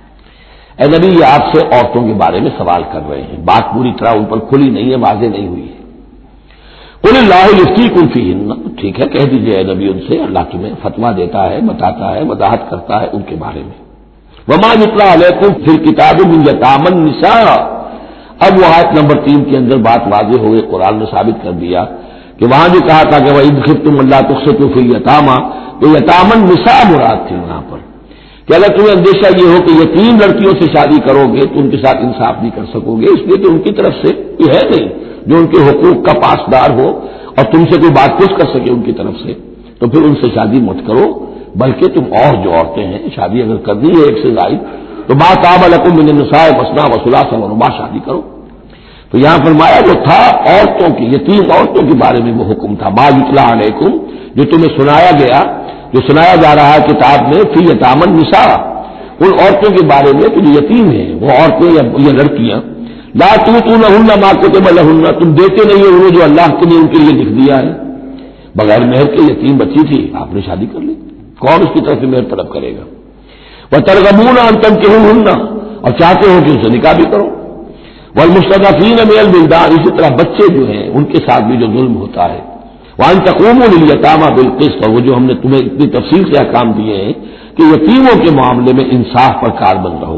اے نبی یہ آپ سے عورتوں کے بارے میں سوال کر رہے ہیں، بات پوری طرح ان پر کھلی نہیں ہے، واضح نہیں ہوئی ہے. قُلِ اللَّهُ يُفْتِيكُمْ فِيهِنَّ، ٹھیک ہے کہہ دیجئے اے نبی ان سے اللہ تمہیں فتویٰ دیتا ہے، بتاتا ہے، وضاحت کرتا ہے ان کے بارے میں. وَمَا يُتْلَىٰ عَلَيْكُمْ فِي الْكِتَابِ مِن يَتَامَى النِّسَاءِ، اب وہ آیت نمبر 3 کے اندر بات واضح ہو گئی، قرآن نے ثابت کر دیا کہ وہاں جو کہا تھا کہ وَإِذْ خِفْتُمْ أَلَّا تُقْسِطُوا فِي الْيَتَامَى، تو یتامى النساء مراد تھی وہاں پر، کہ اگر تمہیں اندیشہ یہ ہو کہ یتیم لڑکیوں سے شادی کرو گے تو ان کے ساتھ انصاف نہیں کر سکو گے، اس لیے کہ ان کی طرف سے یہ ہے نہیں جو ان کے حقوق کا پاسدار ہو اور تم سے کوئی بات پوچھ کر سکے ان کی طرف سے، تو پھر ان سے شادی مت کرو، بلکہ تم اور جو عورتیں ہیں شادی اگر کرنی ہے ایک سے زائد تو ما طاب لکم من النساء مثنی وثلاث ورباع شادی کرو. تو یہاں فرمایا جو تھا عورتوں کی، یتیم عورتوں کے بارے میں وہ حکم تھا، ما یتلی علیکم، جو تمہیں سنایا گیا، جو سنایا جا رہا ہے کتاب میں، فی یتامى النساء، ان عورتوں کے بارے میں کہ جو یتیم ہیں، وہ عورتیں یا لڑکیاں، لا تؤتونہن ما کتب لہن، تم دیتے نہیں ہو انہیں جو اللہ نے ان کے لیے لکھ دیا ہے. بغیر مہر کے یتیم بچی تھی، آپ نے شادی کر لی، کون اس کی طرف سے مہر طلب کرے گا. وترغبون ان تنکحوہن، اور چاہتے ہو کہ ان سے نکاح بھی کرو. والمستضعفین من الولدان، اسی طرح بچے جو ہیں ان کے ساتھ بھی جو ظلم ہوتا ہے. وان تقوموا للیتامى بالقسط، اور وہ جو ہم نے تمہیں اتنی تفصیل سے احکام دیے ہیں کہ یتیموں کے معاملے میں انصاف پر کاربند رہو.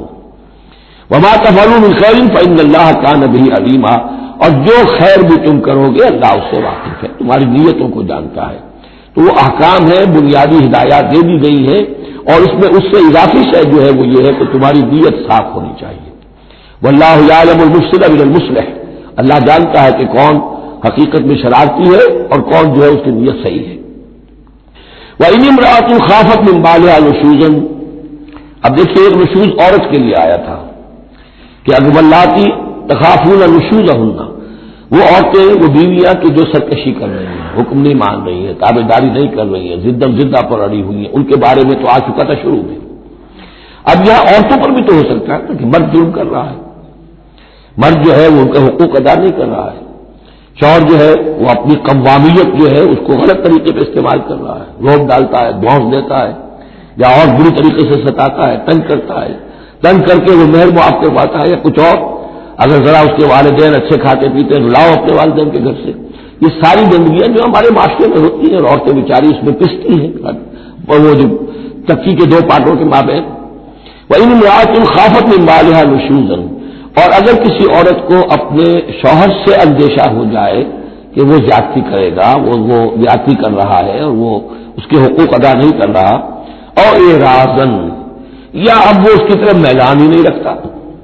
وما تفعلوا من خیر فإن اللہ کان بہ علیما، اور جو خیر بھی تم کرو گے اللہ اس سے واقف ہے، تمہاری نیتوں کو جانتا ہے. تو وہ احکام ہے، بنیادی ہدایات دے دی گئی ہیں، اور اس میں اس سے اضافی شے جو ہے وہ یہ ہے کہ تمہاری نیت صاف ہونی چاہیے. واللہ یعلم المفسد من المصلح، اللہ جانتا ہے کہ کون حقیقت میں شرارتی ہے اور کون جو ہے اس کی نیت صحیح ہے. وَإِنِ امْرَأَةٌ خَافَتْ مِنْ بَعْلِهَا نُشُوزًا، اب دیکھیے ایک نشوز عورت کے لیے آیا تھا کہ واللاتی تخافون نشوزہن، وہ عورتیں، وہ بیویاں کہ جو سرکشی کر رہی ہیں، حکم نہیں مان رہی ہیں، تابع داری نہیں کر رہی ہیں، زدہ پر اڑی ہوئی ہیں، ان کے بارے میں تو آ چکا تھا شروع میں. اب یہاں عورتوں پر بھی تو ہو سکتا ہے کہ مرد ظلم کر رہا ہے، مرد جو ہے وہ ان کے حقوق ادا نہیں کر رہا ہے، شوہر جو ہے وہ اپنی قوامیت جو ہے اس کو غلط طریقے پہ استعمال کر رہا ہے، روک ڈالتا ہے، دھونس دیتا ہے، یا اور بری طریقے سے ستاتا ہے، تنگ کرتا ہے، تنگ کر کے وہ مہر معاف کرواتا ہے یا کچھ اور، اگر ذرا اس کے والدین اچھے کھاتے پیتے ہیں لاؤ اپنے والدین کے گھر سے، یہ ساری گندگیاں جو ہمارے معاشرے میں ہوتی ہیں اور عورتیں بیچاری اس میں پستی ہیں، اور وہ جو چکی کے دو پارٹوں کے مابین، وَإِنِ امْرَأَةٌ خَافَتْ مِنْ بَعْلِهَا نُشُوزًا، اور اگر کسی عورت کو اپنے شوہر سے اندیشہ ہو جائے کہ وہ زیادتی کرے گا، وہ زیادتی کر رہا ہے اور وہ اس کے حقوق ادا نہیں کر رہا، اور اعراضاً، یا اب وہ اس کی طرف میلان ہی نہیں رکھتا،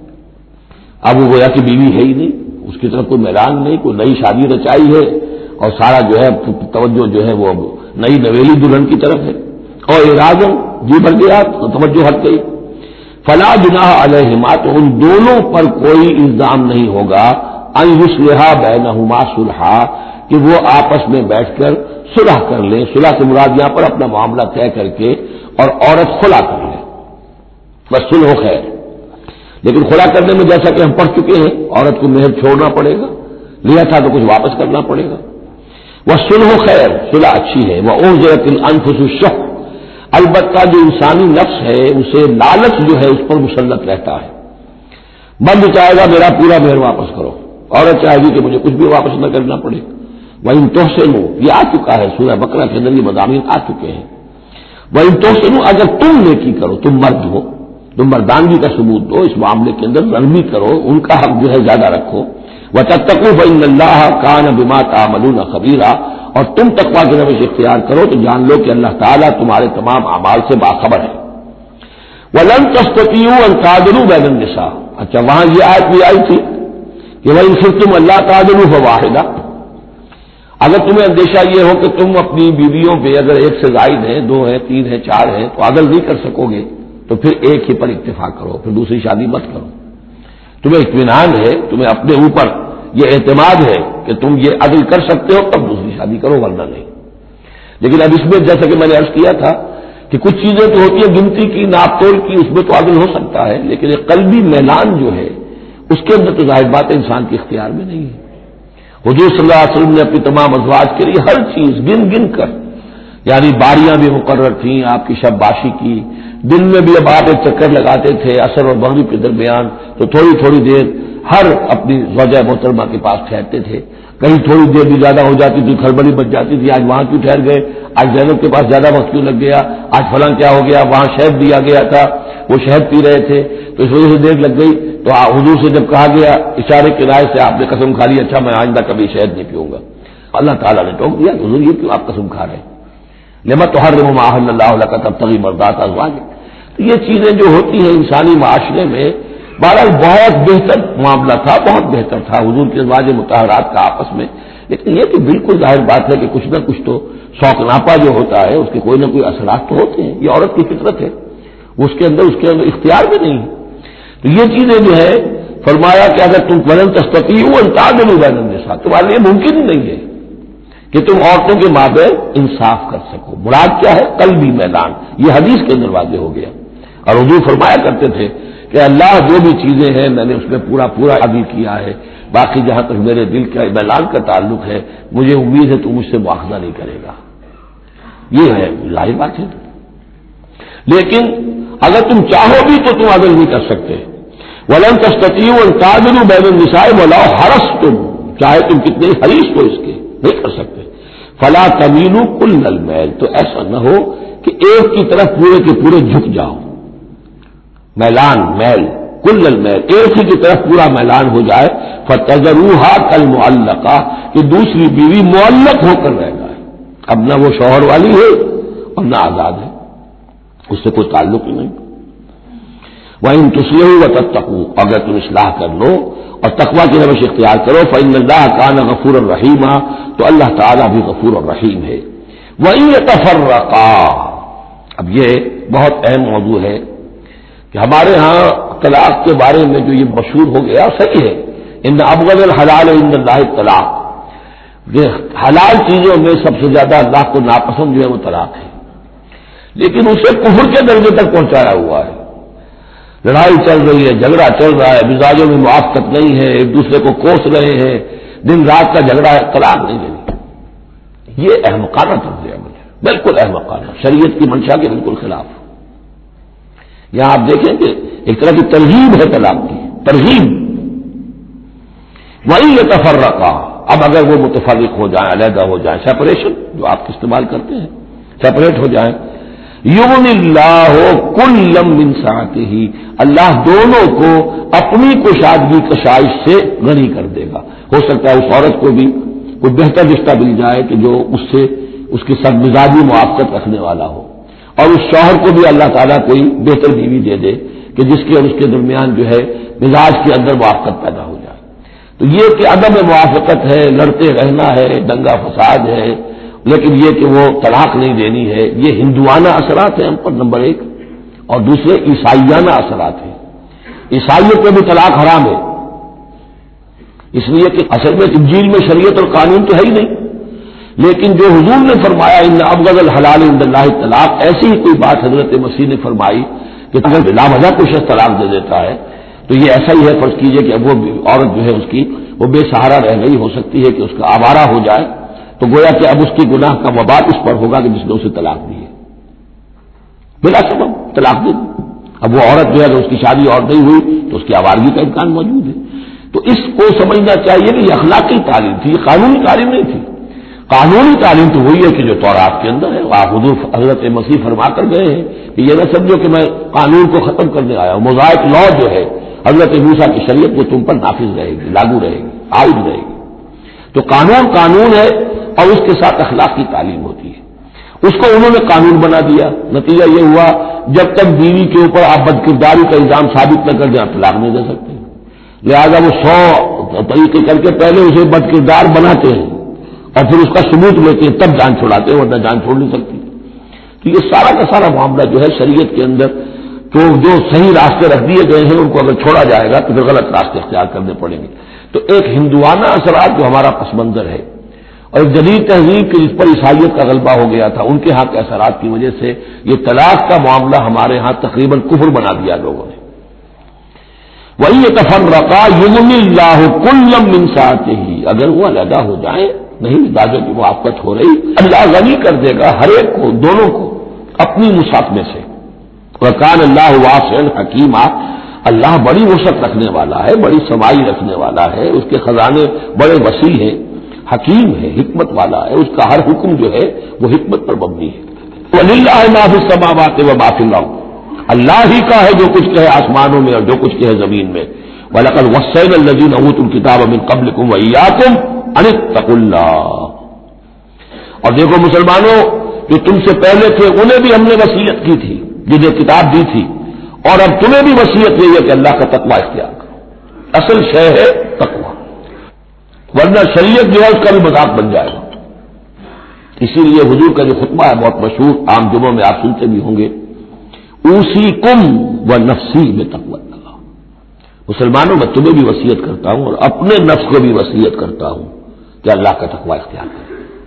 اب وہ گویا کہ بیوی ہے ہی نہیں، اس کی طرف کوئی میلان نہیں، کوئی نئی شادی رچائی ہے اور سارا جو ہے توجہ جو ہے وہ نئی نویلی دلہن کی طرف ہے، اور اعراضاً جی بھر گیا تو توجہ ہٹ گئی، فلا جناح علیہما، تو ان دونوں پر کوئی الزام نہیں ہوگا، ان یصلحا بینہما صلحا، کہ وہ آپس میں بیٹھ کر صلح کر لیں، صلح سے مراد یہاں پر اپنا معاملہ طے کر کے اور عورت خلا کر لے، بس صلح خیر۔ لیکن خلا کرنے میں جیسا کہ ہم پڑھ چکے ہیں عورت کو مہر چھوڑنا پڑے گا، لیا تھا تو کچھ واپس کرنا پڑے گا، وہ صلح خیر، صلح اچھی ہے، وہ احضرت الانفس الشح، البتہ جو انسانی نفس ہے اسے لالچ جو ہے اس پر مسلط رہتا ہے، مرد چاہے گا میرا پورا مہر واپس کرو، عورت چاہے گی کہ مجھے کچھ بھی واپس نہ کرنا پڑے، وَإِن تُحْسِنُوا، یہ آ چکا ہے سورہ بقرہ کے اندر، یہ مضامین آ چکے ہیں، وَإِن تُحْسِنُوا، اگر تم نیکی کرو، تم مرد ہو، تم مردانگی کا ثبوت دو اس معاملے کے اندر، نرمی کرو، ان کا حق جو ہے زیادہ رکھو، وَتَتَّقُوا فَإِنَّ اللَّهَ كَانَ بِمَا تَعْمَلُونَ خَبِيرًا، اور تم تقویٰ کی روش اختیار کرو تو جان لو کہ اللہ تعالیٰ تمہارے تمام اعمال سے باخبر ہے۔ وَلَن تَسْتَطِيعُوا أَن تَعْدِلُوا بَيْنَ النِّسَاءِ، اچھا وہاں یہ آیت بھی آئی تھی کہ وَإِن خِفْتُمْ أَلَّا تَعْدِلُوا فَوَاحِدَةً، اگر تمہیں اندیشہ یہ ہو کہ تم اپنی بیویوں پہ اگر ایک سے زائد ہیں، دو ہیں، تین ہیں، چار ہیں، تو عدل نہیں کر سکو گے تو پھر ایک ہی پر اکتفا کرو، پھر دوسری شادی مت کرو، تمہیں اطمینان ہے، تمہیں اپنے اوپر یہ اعتماد ہے کہ تم یہ عدل کر سکتے ہو تب دوسری شادی کرو، ورنہ نہیں۔ لیکن اب اس میں جیسا کہ میں نے عرض کیا تھا کہ کچھ چیزیں تو ہوتی ہیں گنتی کی، ناپ تول کی، اس میں تو عدل ہو سکتا ہے، لیکن یہ قلبی میلان جو ہے اس کے اندر تو ظاہر بات ہے انسان کے اختیار میں نہیں ہے۔ حضور صلی اللہ علیہ وسلم نے اپنی تمام ازواج کے لیے ہر چیز گن گن کر، یعنی باریاں بھی مقرر تھیں آپ کی شب باشی کی، دن میں بھی اب آپ ایک چکر لگاتے تھے عصر اور مغرب کے درمیان، تو تھوڑی تھوڑی دیر ہر اپنی زوجہ محترمہ کے پاس ٹھہرتے تھے، کہیں تھوڑی دیر بھی زیادہ ہو جاتی تھی کھڑبڑی بچ جاتی تھی، آج وہاں کیوں ٹھہر گئے، آج زینب کے پاس زیادہ وقت کیوں لگ گیا، آج فلاں کیا ہو گیا، وہاں شہد دیا گیا تھا وہ شہد پی رہے تھے تو اس وجہ سے دیر لگ گئی، تو حضور سے جب کہا گیا اشارے کے رائے سے آپ نے قسم کھا لی اچھا میں آئندہ کبھی شہد نہیں پیوں گا، اللہ تعالیٰ نے ٹوک دیا حضور یہ کیوں آپ قسم کھا رہے ہیں، لما تحرم ما احل اللہ لک تبتغی مرضات ازواجک۔ تو یہ چیزیں جو ہوتی ہیں انسانی معاشرے میں، بہرحال بہت بہتر معاملہ تھا، بہت بہتر تھا حضور کے ازواج مطہرات کا آپس میں، لیکن یہ کہ بالکل ظاہر بات ہے کہ کچھ نہ کچھ تو شوق ناپا جو ہوتا ہے اس کے کوئی نہ کوئی اثرات تو ہوتے ہیں، یہ عورت کی فطرت ہے، اس کے اندر اختیار بھی نہیں ہے۔ تو یہ چیزیں جو ہے فرمایا کہ اگر تم ولن تستطیعوا ان تعدلوا بین النساء، تمہارے لیے ممکن ہی نہیں ہے کہ تم عورتوں کے مابین انصاف کر سکو، مراد کیا ہے قلبی میلان، یہ حدیث کے اندر واضح ہو گیا، اور حضور فرمایا کرتے تھے کہ اللہ جو بھی چیزیں ہیں میں نے اس میں پورا عدل کیا ہے، باقی جہاں تک میرے دل کا میلان کا تعلق ہے مجھے امید ہے تو مجھ سے مواخذہ نہیں کرے گا، یہ ہے ظاہر بات ہے۔ لیکن اگر تم چاہو بھی تو تم عدل نہیں کر سکتے، ولن تستطیعوا ان تعدلوا بین النساء ولو حرصتم، چاہے تم کتنے حریص ہو اس کے نہیں کر سکتے، فلا تميلوا كل المیل، تو ایسا نہ ہو کہ ایک کی طرف پورے کے پورے جھک جاؤ، میلان میل کل المیل، ایک ہی کی طرف پورا میلان ہو جائے، فتذروها كالمعلقہ، کہ دوسری بیوی معلق ہو کر رہ جائے، اب نہ وہ شوہر والی ہے اور نہ آزاد ہے، اس سے کوئی تعلق ہی نہیں۔ وَإِن تُصْلِحُوا وَتَتَّقُوا، اگر تم اصلاح کر لو اور تقویٰ کی روش اختیار کرو، فَإِنَّ اللَّهَ كَانَ غَفُورًا رَحِيمًا، تو اللہ تعالیٰ بھی غفور الرحیم ہے۔ وَإِن يَتَفَرَّقَا، اب یہ بہت اہم موضوع ہے کہ ہمارے ہاں طلاق کے بارے میں جو یہ مشہور ہو گیا صحیح ہے، ان ابغض الحلال عند اللہ الطلاق، یہ حلال چیزوں میں سب سے زیادہ اللہ کو ناپسند جو ہے وہ طلاق ہے، لیکن اسے کفر کے درجے تک پہنچایا ہوا ہے، لڑائی چل رہی ہے، جھگڑا چل رہا ہے، مزاجوں میں موافقت نہیں ہے، ایک دوسرے کو کوس رہے ہیں، دن رات کا جھگڑا ہے، طلاق نہیں دینی، یہ احمقانہ طرز عمل ہے، بالکل احمقانہ، شریعت کی منشا کے بالکل خلاف۔ یہاں آپ دیکھیں کہ ایک طرح کی ترغیب ہے طلاق کی، ترغیب. وَإِن يَتَفَرَّقَا، اب اگر وہ متفرق ہو جائیں، علیحدہ ہو جائیں، سیپریشن جو آپ استعمال کرتے ہیں، سیپریٹ ہو جائیں، یغنی اللہ کلا من سعتہ، اللہ دونوں کو اپنی کشادگی کشائش سے غنی کر دے گا. ہو سکتا ہے اس عورت کو بھی کوئی بہتر رشتہ مل جائے کہ جو اس سے اس کی سب مزاجی موافقت رکھنے والا ہو، اور اس شوہر کو بھی اللہ تعالیٰ کوئی بہتر بیوی دے دے کہ جس کے اور اس کے درمیان جو ہے مزاج کے اندر موافقت پیدا ہو جائے. تو یہ کہ عدم موافقت ہے، لڑتے رہنا ہے، دنگا فساد ہے، لیکن یہ کہ وہ طلاق نہیں دینی ہے، یہ ہندوانہ اثرات ہیں ہم پر نمبر ایک، اور دوسرے عیسائیانہ اثرات ہیں. عیسائیوں پہ بھی طلاق حرام ہے، اس لیے کہ اصل میں انجیل میں شریعت اور قانون تو ہے ہی نہیں، لیکن جو حضور نے فرمایا ان ابغض الحلال عند اللہ طلاق، ایسی ہی کوئی بات حضرت مسیح نے فرمائی کہ اگر بلا وجہ کوئی شخص طلاق دے دیتا ہے تو یہ ایسا ہی ہے، فرض کیجئے کہ اب وہ عورت جو ہے اس کی وہ بے سہارا رہ گئی، ہو سکتی ہے کہ اس کا آوارہ ہو جائے، تو گویا کہ اب اس کی گناہ کا وبال اس پر ہوگا کہ جس نے اسے طلاق دی ہے، بلا سبب طلاق دے دی. اب وہ عورت جو ہے اگر اس کی شادی اور نہیں ہوئی تو اس کی آوارگی کا امکان موجود ہے. تو اس کو سمجھنا چاہیے کہ یہ اخلاقی تعلیم تھی، یہ قانونی تعلیم نہیں تھی. قانونی تعلیم تو وہی ہے کہ جو تورات کے اندر ہے. حضور حضرت مسیح فرما کر گئے ہیں کہ یہ نہ سمجھو کہ میں قانون کو ختم کرنے آیا ہوں. موزائک لا جو ہے حضرت موسیٰ کی شریعت وہ تم پر نافذ رہے گی، لاگو رہے گی، عائد رہے گی. تو قانون قانون ہے اور اس کے ساتھ اخلاق کی تعلیم ہوتی ہے. اس کو انہوں نے قانون بنا دیا، نتیجہ یہ ہوا جب تک بیوی کے اوپر آپ بدکرداری کا الزام ثابت نہ کر دیں آپ طلاق نہیں دے سکتے. لہذا وہ 100 طریقے کر کے پہلے اسے بدکردار بناتے ہیں اور پھر اس کا ثبوت لیتے ہیں تب جان چھڑاتے ہیں، ورنہ جان چھوڑ نہیں سکتی. تو یہ سارا کا سارا معاملہ جو ہے شریعت کے اندر تو جو صحیح راستے رکھ دیے گئے ہیں ان کو اگر چھوڑا جائے گا تو پھر غلط راستے اختیار کرنے پڑیں گے. تو ایک ہندوانہ اثرات جو ہمارا پس منظر ہے اور ایک جدید تہذیب کے جس پر عیسائیت کا غلبہ ہو گیا تھا ان کے ہاں کے اثرات کی وجہ سے یہ طلاق کا معاملہ ہمارے ہاں تقریباً کفر بنا دیا لوگوں نے. وہی يتفرقا یغنی اللہ کلا من سعتہ، اگر وہ علیحدہ ہو جائیں، نہیں مزاجوں کی موافقت ہو رہی، اللہ غنی کر دے گا ہر ایک کو، دونوں کو اپنی وسعت میں سے. وکان اللہ واسعا حکیما، اللہ بڑی وسعت رکھنے والا ہے، بڑی سمائی رکھنے والا ہے، اس کے خزانے بڑے وسیع ہیں، حکیم ہے، حکمت والا ہے، اس کا ہر حکم جو ہے وہ حکمت پر مبنی ہے. وَلِلَّهِ مَا فِي السَّمَاوَاتِ وَمَا فِي الْأَرْضِ، اللہ ہی کا ہے جو کچھ کہ ہے آسمانوں میں اور جو کچھ کہ ہے زمین میں. وَلَقَدْ وَصَّيْنَا الَّذِينَ أُوتُوا الْكِتَابَ مِن قَبْلِكُمْ وَإِيَّاكُمْ أَنِ اتَّقُوا اللَّهَ، اور دیکھو مسلمانوں جو تم سے پہلے تھے انہیں بھی ہم نے وصیت کی تھی، جنہیں کتاب دی تھی، اور اب تمہیں بھی وصیت یہی ہے کہ اللہ کا تقوی اختیار کرو. اصل شے ہے تقوی، ورنہ شریعت جو ہے اس کا بھی مذاق بن جائے گا. اسی لیے حضور کا جو خطبہ ہے بہت مشہور، عام جمعوں میں آپ سنتے بھی ہوں گے، اوصیکم ونفسی بتقوی اللہ، مسلمانوں میں تمہیں بھی وصیت کرتا ہوں اور اپنے نفس کو بھی وصیت کرتا ہوں کہ اللہ کا تقوی اختیار کریں.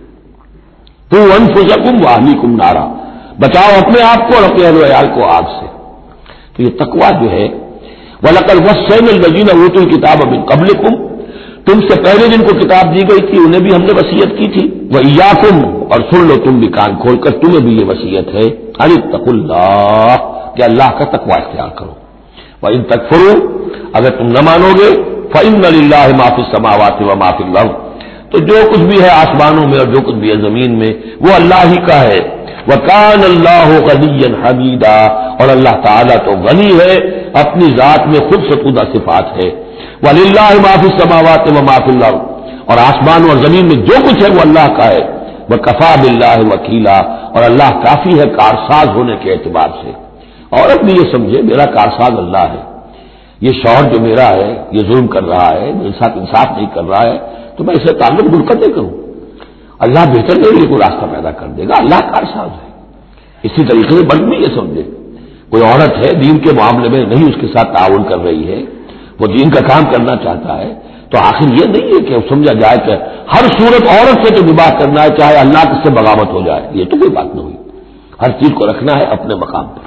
تو انفسکم واہلیکم نارا، بچاؤ اپنے آپ کو اور اپنے اہل و عیال کو آگ سے. تو یہ تقوی جو ہے وَلَقَدْ وَصَّيْنَا الَّذِينَ أُوتُوا الْكِتَابَ مِن قَبْلِكُمْ، تم سے پہلے جن کو کتاب دی گئی تھی انہیں بھی ہم نے وصیت کی تھی. وَإِيَّاكُمْ، اور سن لو تم بھی کان کھول کر، تمہیں بھی یہ وصیت ہے أَنِ اتَّقُوا اللَّهَ، کہ اللہ کا تقوی اختیار کرو. وَإِن تَكْفُرُوا، اگر تم نہ مانو گے، فَإِنَّ لِلَّهِ مَا فِي السَّمَاوَاتِ وَمَا فِي الْأَرْضِ، تو جو کچھ بھی ہے آسمانوں میں اور جو کچھ بھی ہے زمین میں وہ اللہ ہی کا ہے. وَكَانَ اللَّهُ غَنِيًّا حَمِيدًا، اور اللہ تعالیٰ تو غنی ہے، اپنی ذات میں خود ستودہ صفات ہے. وَلِلَّهِ مَا فِي السَّمَاوَاتِ وَمَا فِي الْأَرْضِ، اور آسمانوں اور زمین میں جو کچھ ہے وہ اللہ کا ہے. وَكَفَى بِاللَّهِ وَكِيلًا، اور اللہ کافی ہے کارساز ہونے کے اعتبار سے. عورت بھی یہ سمجھے میرا کارساز اللہ ہے، یہ شوہر جو میرا ہے یہ ظلم کر رہا ہے، میرے ساتھ انصاف نہیں کر رہا ہے، تو میں اسے تعلق برکتیں کروں، اللہ بہتر میرے لیے کوئی راستہ پیدا کر دے گا، اللہ کارساز ہے. اسی طریقے سے مرد بھی یہ سمجھے کوئی عورت ہے دین کے معاملے میں نہیں اس کے ساتھ تعاون کر رہی ہے، وہ دین کا کام کرنا چاہتا ہے، تو آخر یہ نہیں ہے کہ سمجھا جائے کہ ہر صورت عورت سے تو نباہ کرنا ہے چاہے اللہ سے بغاوت ہو جائے، یہ تو کوئی بات نہیں ہوئی. ہر چیز کو رکھنا ہے اپنے مقام پر.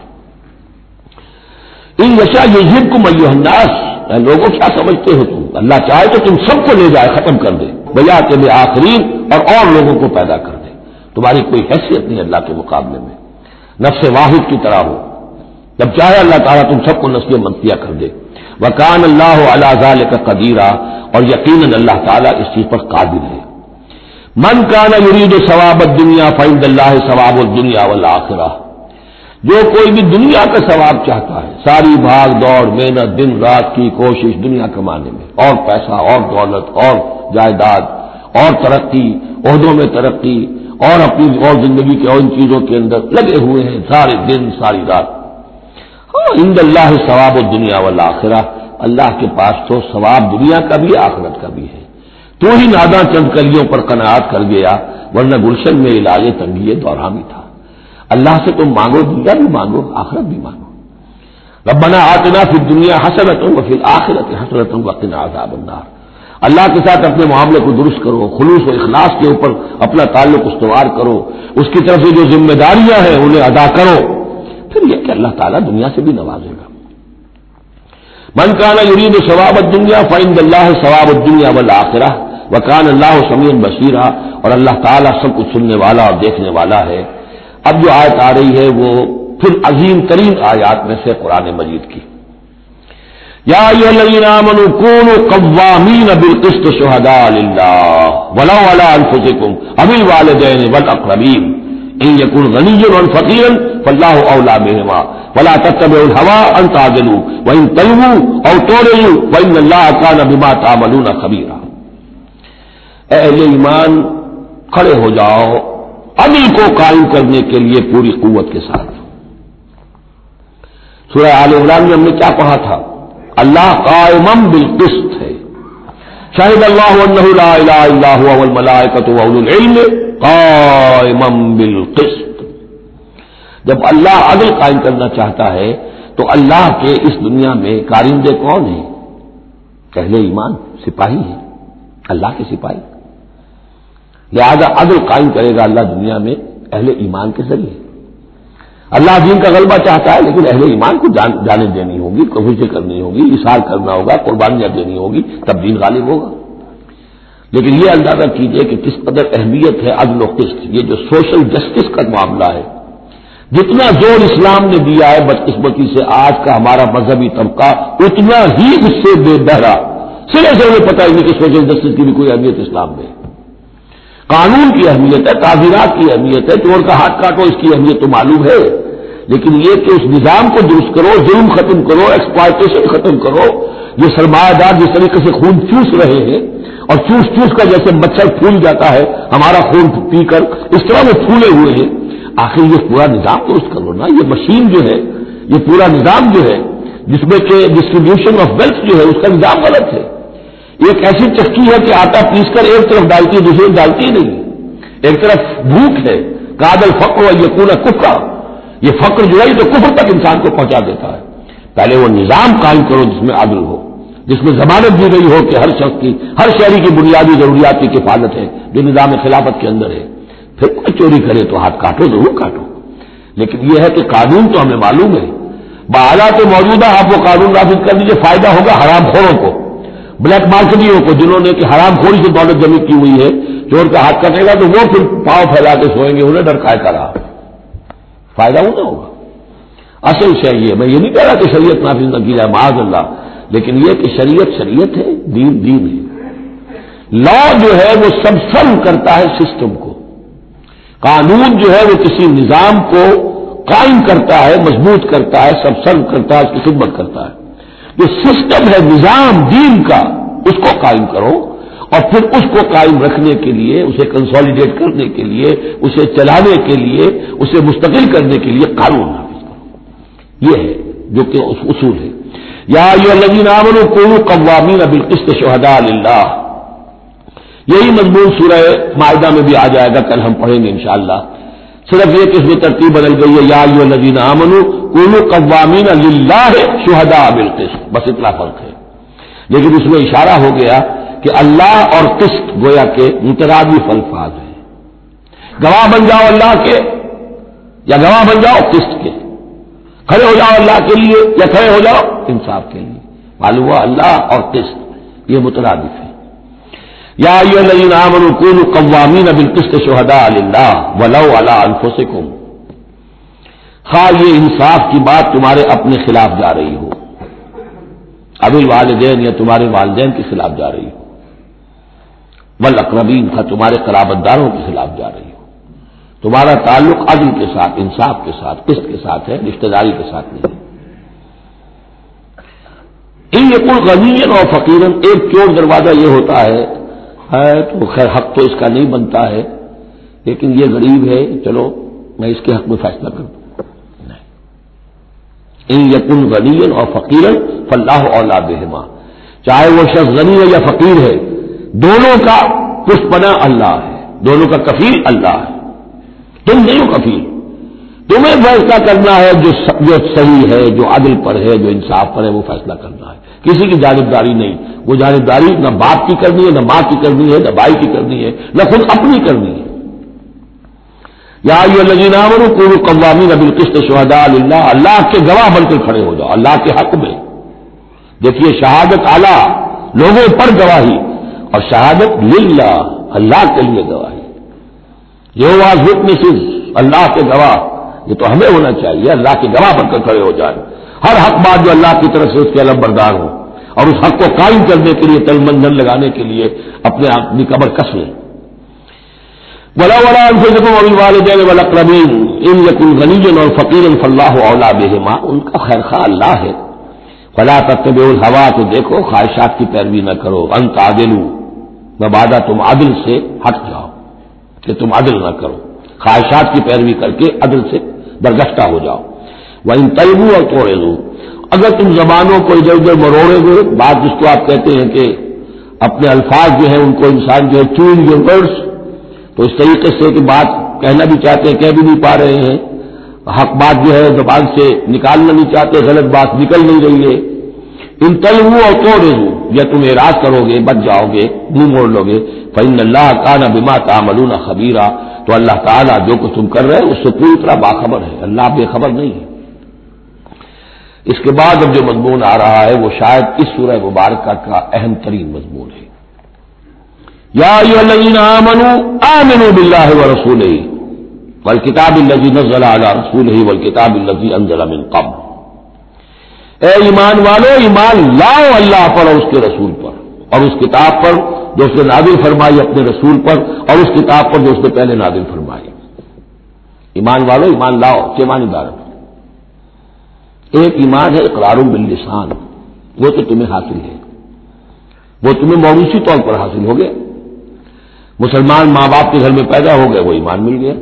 ان یشاء یذہبکم ایھا الناس، لوگوں کیا سمجھتے ہو تم، اللہ چاہے تو تم سب کو لے جائے، ختم کر دے، ویأتی بآخرین، اور لوگوں کو پیدا کر دے. تمہاری کوئی حیثیت نہیں اللہ کے مقابلے میں، نفس واحد کی طرح ہو. جب چاہے اللہ تعالیٰ تم سب کو نسل منتیا کر دے. وکان اللہ علی ذلک قدیرا، اور یقیناً اللہ تعالیٰ اس چیز پر قادر ہے. من کان یرید ثواب الدنیا فعند اللہ ثواب الدنیا والآخرہ، جو کوئی بھی دنیا کا ثواب چاہتا ہے، ساری بھاگ دوڑ محنت دن رات کی کوشش دنیا کمانے میں، اور پیسہ اور دولت اور جائیداد اور ترقی، عہدوں میں ترقی، اور اپنی اور زندگی کے اور ان چیزوں کے اندر لگے ہوئے ہیں سارے دن ساری رات. عند اللہ ثواب الدنیا والآخرہ، اللہ کے پاس تو ثواب دنیا کا بھی آخرت کا بھی ہے. تو ہی ناداں چند کلیوں پر قناعت کر گیا، ورنہ گلشن میں علاج تنگی دورہ بھی تھا. اللہ سے تم مانگو، دنیا بھی مانگو آخرت بھی مانگو. ربنا آتنا فی الدنیا حسنۃ وفی الآخرۃ حسنۃ وقنا عذاب النار. اللہ کے ساتھ اپنے معاملے کو درست کرو، خلوص و اخلاص کے اوپر اپنا تعلق استوار کرو، اس کی طرف سے جو ذمہ داریاں ہیں انہیں ادا کرو، پھر یہ کہ اللہ تعالیٰ دنیا سے بھی نوازے گا. من کان یرید ثواب الدنیا فعند اللہ ثواب الدنیا والآخرہ وکان اللہ سمیعا بصیرا، اور اللہ تعالیٰ سب کچھ سننے والا اور دیکھنے والا ہے. اب جو آیت آ رہی ہے وہ پھر عظیم ترین آیات میں سے قرآن مجید کی. یا ایھا الذین آمنوا کونوا قوامین بالقسط شہداء للہ ولو علی انفسکم او الوالدین والاقربین ان یکن غنیا او فقیرا فاللہ اولی بہما ولا تتبعوا الہوی ان تعدلوا وان تلووا او تعرضوا فان اللہ کان بما تعملون خبیرا. اے اہل ایمان کھڑے ہو جاؤ عدل کو قائم کرنے کے لیے پوری قوت کے ساتھ. سورہ آل عمران میں ہم نے کیا پڑھا تھا؟ اللہ قائم بالقسط ہے. شاہد اللہ انہ لا الہ الا هو والملائکۃ واولو العلم قائما بالقسط. جب اللہ عدل قائم کرنا چاہتا ہے تو اللہ کے اس دنیا میں کارندے کون ہیں؟ اہل ایمان، سپاہی ہیں، اللہ کے سپاہی. لہذا عدل قائم کرے گا اللہ دنیا میں اہل ایمان کے ذریعے. اللہ دین کا غلبہ چاہتا ہے لیکن اہل ایمان کو جانیں دینی ہوگی، کوششیں کرنی ہوگی، اثار کرنا ہوگا، قربانیاں دینی ہوگی، تب دین غالب ہوگا. لیکن یہ اندازہ کیجئے کہ کس قدر اہمیت ہے عدل و قسط. یہ جو سوشل جسٹس کا معاملہ ہے، جتنا زور اسلام نے دیا ہے بدقسمتی سے آج کا ہمارا مذہبی طبقہ اتنا ہی اس سے بے بہرا، سرے سے انہیں پتہ ہی نہیں کہ سوشل جسٹس کی بھی کوئی اہمیت اسلام میں ہے. قانون کی اہمیت ہے، تعزیرات کی اہمیت ہے، چور کا ہاتھ کاٹو اس کی اہمیت تو معلوم ہے، لیکن یہ کہ اس نظام کو درست کرو، ظلم ختم کرو، ایکسپلائٹیشن ختم کرو. یہ سرمایہ دار جس طریقے سے خون چوس رہے ہیں اور چوس چوس کر جیسے مچھر پھول جاتا ہے ہمارا خون پی کر، اس طرح وہ پھولے ہوئے ہیں. آخر یہ پورا نظام درست کرو نا. یہ مشین جو ہے، یہ پورا نظام جو ہے جس میں کہ ڈسٹریبیوشن آف ویلتھ جو ہے اس کا نظام غلط ہے. ایک ایسی چکی ہے کہ آٹا پیس کر ایک طرف ڈالتی ہے دوسری ڈالتی نہیں. ایک طرف بھوک ہے، کاد الفقر یکون کفرا، یہ فقر جو ہے یہ تو کفر تک انسان کو پہنچا دیتا ہے. پہلے وہ نظام قائم کرو جس میں عدل ہو، جس میں ضمانت دی گئی ہو کہ ہر شخص کی، ہر شہری کی بنیادی ضروریات کی کفالت ہے جو نظام خلافت کے اندر ہے. پھر کوئی چوری کرے تو ہاتھ کاٹو، ضرور کاٹو، لیکن یہ ہے کہ قانون تو ہمیں معلوم ہے. بحالات موجودہ آپ وہ قانون نافذ کر دیجیے، فائدہ ہوگا حرام خوروں کو، بلیک مارکیٹوں کو، جنہوں نے کہ حرام خوری سے دولت جمع کی ہوئی ہے. چور کا ہاتھ کٹے گا تو وہ پھر پاؤں پھیلا کے سوئیں گے، انہیں ڈر کائے کرا، فائدہ انہیں ہوگا. اصل شے یہ، میں یہ نہیں کہہ رہا کہ شریعت نافذ نہ کی جائے معاذ اللہ، لیکن یہ کہ شریعت شریعت ہے، دین دین ہے. لا جو ہے وہ سب سرو کرتا ہے سسٹم کو. قانون جو ہے وہ کسی نظام کو قائم کرتا ہے، مضبوط کرتا ہے، سب سرو کرتا ہے، اس کی خدمت کرتا ہے. جو سسٹم ہے نظام دین کا، اس کو قائم کرو، اور پھر اس کو قائم رکھنے کے لیے، اسے کنسالیڈیٹ کرنے کے لیے، اسے چلانے کے لیے، اسے مستقل کرنے کے لیے قانون نافذ کرو. یہ ہے جو کہ اصول ہے. یا ایھا الذین آمنوا کونوا قوامین بالقسط شہداء للہ. یہی مضمون سورہ مائدہ میں بھی آ جائے گا، کل ہم پڑھیں گے انشاءاللہ. صرف یہ کہ اس میں ترتیب بدل گئی ہے، یا ایھا الذین آمنوا کونوا قوامین للہ شہداء بالقسط، بس اتنا فرق ہے. لیکن اس میں اشارہ ہو گیا کہ اللہ اور قسط گویا کے مترادف الفاظ ہیں. گواہ بن جاؤ اللہ کے یا گواہ بن جاؤ قسط کے، کھڑے ہو جاؤ اللہ کے لیے یا کھڑے ہو جاؤ انصاف کے لیے. معلوم ہوا اللہ اور قسط یہ مترادف ہے. یا ایھا الذین آمنوا کونوا قوامین بالقسط شہداء للہ ولو علی انفسکم. خواہ یہ انصاف کی بات تمہارے اپنے خلاف جا رہی ہو، ابی الوالدین یا تمہارے والدین کے خلاف جا رہی ہو، والاقربین خواہ تمہارے قرابت داروں کے خلاف جا رہی ہو، تمہارا تعلق عدل کے ساتھ، انصاف کے ساتھ، قسط کے ساتھ ہے، رشتہ داری کے ساتھ نہیں ہے۔ ان یکن غنیا اور فقیرن، ایک چور دروازہ یہ ہوتا ہے تو خیر حق تو اس کا نہیں بنتا ہے، لیکن یہ غریب ہے، چلو میں اس کے حق میں فیصلہ کر دوں۔ نہیں، ان یکن غنیا اور فقیرن فاللہ اولی بہما، چاہے وہ شخص غنی ہے یا فقیر ہے، دونوں کا پشتپناہ اللہ ہے، دونوں کا کفیل اللہ ہے، تم نہیں ہو کفیل، تمہیں فیصلہ کرنا ہے جو صحیح ہے، جو عدل پر ہے، جو انصاف پر ہے، وہ فیصلہ کرنا ہے، کسی کی جانبداری نہیں۔ وہ جانبداری نہ باپ کی کرنی ہے، نہ ماں کی کرنی ہے، نہ بھائی کی کرنی ہے، نہ خود اپنی کرنی ہے۔ یا ایھا الذین آمنوا کونوا قوامین بالقسط شہداء للہ، اللہ کے گواہ بن کر کھڑے ہو جاؤ اللہ کے حق میں۔ دیکھیے شہادت اعلیٰ، لوگوں پر گواہی، اور شہادت للہ، اللہ کے لیے گواہی۔ یہوہاز وٹنسز، اللہ کے گواہ، یہ تو ہمیں ہونا چاہیے، اللہ کے گواہ بن کر کھڑے ہو جائیں، ہر حق بات جو اللہ کی طرف سے اس کے علم بردار ہو، اور اس حق کو قائم کرنے کے لیے تن من دھن لگانے کے لیے اپنی کمر کس لیں۔ وَلَوْ عَلَىٰ أَنفُسِكُمْ وَبِالْوَالِدَيْنِ وَالْأَقْرَبِينَ إِن يَكُنْ غَنِيًّا أَوْ فَقِيرًا فَاللَّهُ أَوْلَىٰ بِهِمَا، ان کا خیرخواہ اللہ ہے۔ فَلَا تَتَّبِعُوا الْهَوَىٰ، تو دیکھو خواہشات کی پیروی نہ کرو، أَن تَعْدِلُوا، مبادا تم عدل سے ہٹ جاؤ کہ تم عدل نہ کرو، خواہشات کی پیروی کر کے عدل سے برگشتہ ہو جاؤ۔ وَإِن تَلْوُوا أَوْ تُعْرِضُوا، اگر تم زبانوں کو ادھر ادھر مروڑے گے، بات جس کو آپ کہتے ہیں کہ اپنے الفاظ جو ہیں ان کو انسان جو ہے چون یور ورڈز، تو اس طریقے سے کہ بات کہنا بھی چاہتے ہیں کہہ بھی نہیں پا رہے ہیں، حق بات جو ہے زبان سے نکالنا نہیں چاہتے، غلط بات نکل نہیں رہی ہے۔ ان تلووا اور تعرضوا، یا تم اعراض کرو گے، بچ جاؤ گے، منہ موڑ لو گے، فإن اللہ کان بما تعملون خبیرا، تو اللہ تعالیٰ جو کچھ تم کر رہے ہیں اس سے پوری طرح باخبر ہے، اللہ بے خبر نہیں ہے۔ اس کے بعد اب جو مضمون آ رہا ہے وہ شاید اس سورہ مبارکہ کا اہم ترین مضمون ہے۔ یا ایھا الذین آمنوا آمنوا باللہ ورسولہ والکتاب الذی نزل علی رسولہ والکتاب الذی انزل من قبل، اے ایمان والو، ایمان لاؤ اللہ پر اور اس کے رسول پر، اور اس کتاب پر جو اس نے نازل فرمائی اپنے رسول پر، اور اس کتاب پر جو اس نے پہلے نازل فرمائی۔ ایمان والو، ایمان لاؤ، چھ معنی دار۔ ایک ایمان ہے اقرار باللسان، وہ تو تمہیں حاصل ہے، وہ تمہیں موروثی طور پر حاصل ہو گیا، مسلمان ماں باپ کے گھر میں پیدا ہو گئے، وہ ایمان مل گیا۔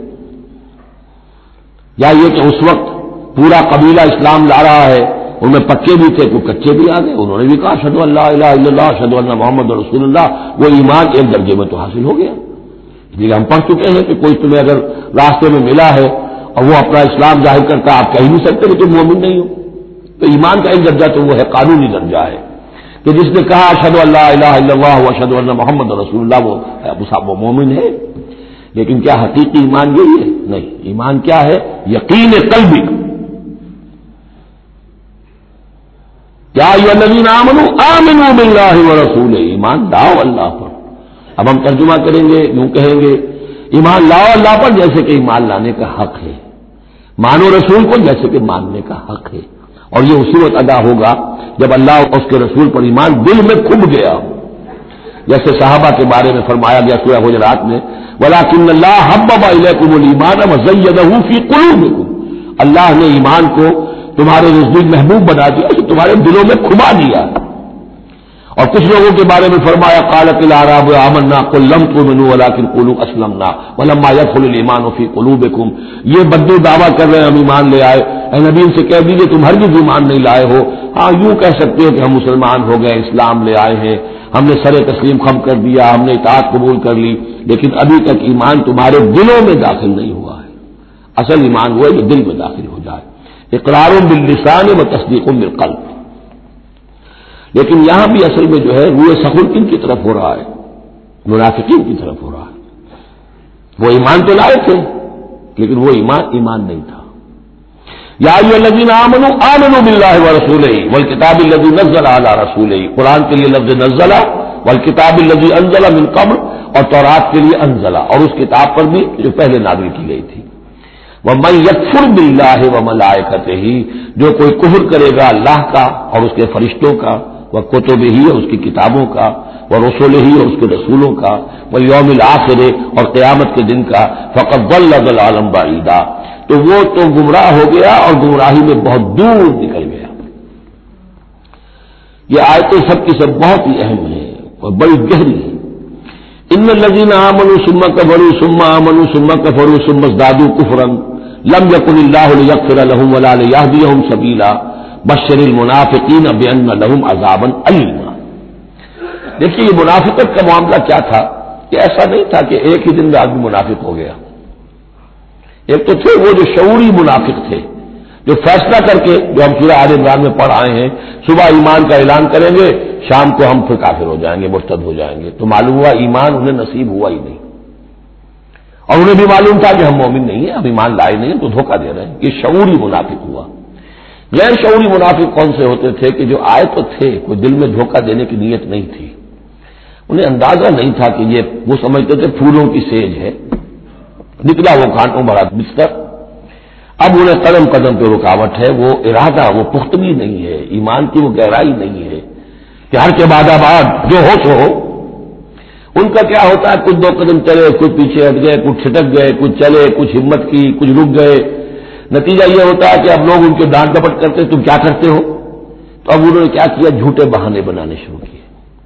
یا یہ کہ اس وقت پورا قبیلہ اسلام لا رہا ہے، ان میں پکے بھی تھے، کوئی کچے بھی آ گئے، انہوں نے بھی کہا اشہد ان لا الہ الا اللہ اشہد ان محمد رسول اللہ، وہ ایمان ایک درجے میں تو حاصل ہو گیا۔ جی ہم پڑھ چکے ہیں کہ کوئی تمہیں اگر راستے میں ملا ہے اور وہ اپنا اسلام ظاہر کرتا، آپ کہہ نہیں سکتے کہ تم مومن نہیں ہو، تو ایمان کا ایک درجہ تو وہ ہے، قانونی درجہ ہے کہ جس نے کہا اشہد ان لا الہ الا اللہ واشہد ان محمد رسول اللہ، وہ مومن ہے۔ لیکن کیا حقیقی ایمان یہی ہے؟ نہیں، ایمان کیا ہے؟ یقین قلبی۔ یا ایھا الذین آمنوا آمنوا باللہ ورسولہ، ایمان لاؤ اللہ پر۔ اب ہم ترجمہ کریں گے، یوں کہیں گے ایمان لاؤ اللہ پر جیسے کہ ایمان لانے کا حق ہے، مانو رسول کو جیسے کہ ماننے کا حق ہے، اور یہ اسی وقت ادا ہوگا جب اللہ اور اس کے رسول پر ایمان دل میں کھب گیا، جیسے صحابہ کے بارے میں فرمایا گیا سورہ حجرات میں وَلَٰكِنَّ اللَّهَ حَبَّبَ إِلَيْكُمُ الْإِيمَانَ وَزَيَّنَهُ فِي قُلُوبِكُمْ، اللہ نے ایمان کو تمہارے نزدیک محبوب بنا دیا، اسے تمہارے دلوں میں کھبا دیا۔ اور کچھ لوگوں کے بارے میں فرمایا قالت الاعراب آمنا قل لم تؤمنوا ولكن قولوا اسلمنا ولما يدخل الايمان في قلوبكم، یہ بدو دعویٰ کر رہے ہیں ہم ایمان لے آئے، اے نبی ان سے کہہ دیجیے تم ہرگز ایمان نہیں لائے ہو، ہاں یوں کہہ سکتے ہو کہ ہم مسلمان ہو گئے، اسلام لے آئے ہیں، ہم نے سر تسلیم خم کر دیا، ہم نے اطاعت قبول کر لی، لیکن ابھی تک ایمان تمہارے دلوں میں داخل نہیں ہوا ہے۔ اصل ایمان وہ ہے جو دل میں داخل ہو جائے، اقرار باللسان و تصدیق بالقلب۔ لیکن یہاں بھی اصل میں جو ہے روئے سخن کن کی طرف ہو رہا ہے؟ منافقین کی طرف ہو رہا ہے۔ وہ ایمان تو لائے تھے لیکن وہ ایمان نہیں تھا۔ یا ایھا الذین آمنوا آمنوا باللہ ورسولہ والکتاب الذی نزل علی رسولہ، قرآن کے لیے لفظ نزل، والکتاب الذی انزل من قبل، اور تورات کے لیے انزل، اور اس کتاب پر بھی جو پہلے نازل کی گئی تھی۔ وَمَن يَكْفُرْ بِاللَّهِ وَمَلَائِكَتِهِ، جو کوئی کفر کرے گا اللہ کا اور اس کے فرشتوں کا، وَكُتُبِهِ اور اس کی کتابوں کا، وَرُسُلِهِ اور اس کے رسولوں کا، وَالْيَوْمِ الْآخِرِ اور قیامت کے دن کا، فَقَدْ ضَلَّ ضَلَالًا بَعِيدًا، تو وہ تو گمراہ ہو گیا اور گمراہی میں بہت دور نکل گیا۔ یہ آیتیں سب کی سب بہت ہی اہم ہیں اور بڑی گہری ہیں۔ ان الذین آمنوا ثم کفروا ثم آمنوا ثم کفروا ثم ازدادوا کفرا لم یکن اللہ لیغفر لهم ولا لیہدیہم سبیلا بشر المنافقین بان لهم عذابا الیما۔ دیکھیے یہ منافقت کا معاملہ کیا تھا کہ ایسا نہیں تھا کہ ایک ہی دن میں آدمی منافق ہو گیا۔ ایک تو تھے وہ جو شعوری منافق تھے، جو فیصلہ کر کے، جو ہم سورہ آل عمران میں پڑھ آئے ہیں، صبح ایمان کا اعلان کریں گے، شام کو ہم پھر کافر ہو جائیں گے، مرتد ہو جائیں گے، تو معلوم ہوا ایمان انہیں نصیب ہوا ہی نہیں، اور انہیں بھی معلوم تھا کہ ہم مومن نہیں ہیں، ہم ایمان لائے نہیں ہیں، تو دھوکہ دے رہے ہیں۔ یہ شعوری منافق ہوا۔ غیر شعوری منافق کون سے ہوتے تھے کہ جو آئے تو تھے، کوئی دل میں دھوکہ دینے کی نیت نہیں تھی، انہیں اندازہ نہیں تھا کہ یہ، وہ سمجھتے تھے پھولوں کی سیج ہے، نکلا وہ کانٹوں بھرا بستر۔ اب انہیں قدم قدم پہ رکاوٹ ہے، وہ ارادہ، وہ پختگی نہیں ہے، ایمان کی وہ گہرائی نہیں ہے کہ ہر کے بعد آباد جو ہو سو ہو۔ ان کا کیا ہوتا ہے، کچھ دو قدم چلے، کچھ پیچھے ہٹ گئے، کچھ چھٹک گئے، کچھ چلے، کچھ ہمت کی، کچھ رک گئے۔ نتیجہ یہ ہوتا ہے کہ اب لوگ ان کے ڈانٹ ڈپٹ کرتے، تم کیا کرتے ہو؟ تو اب انہوں نے کیا کیا، جھوٹے بہانے بنانے شروع کیے،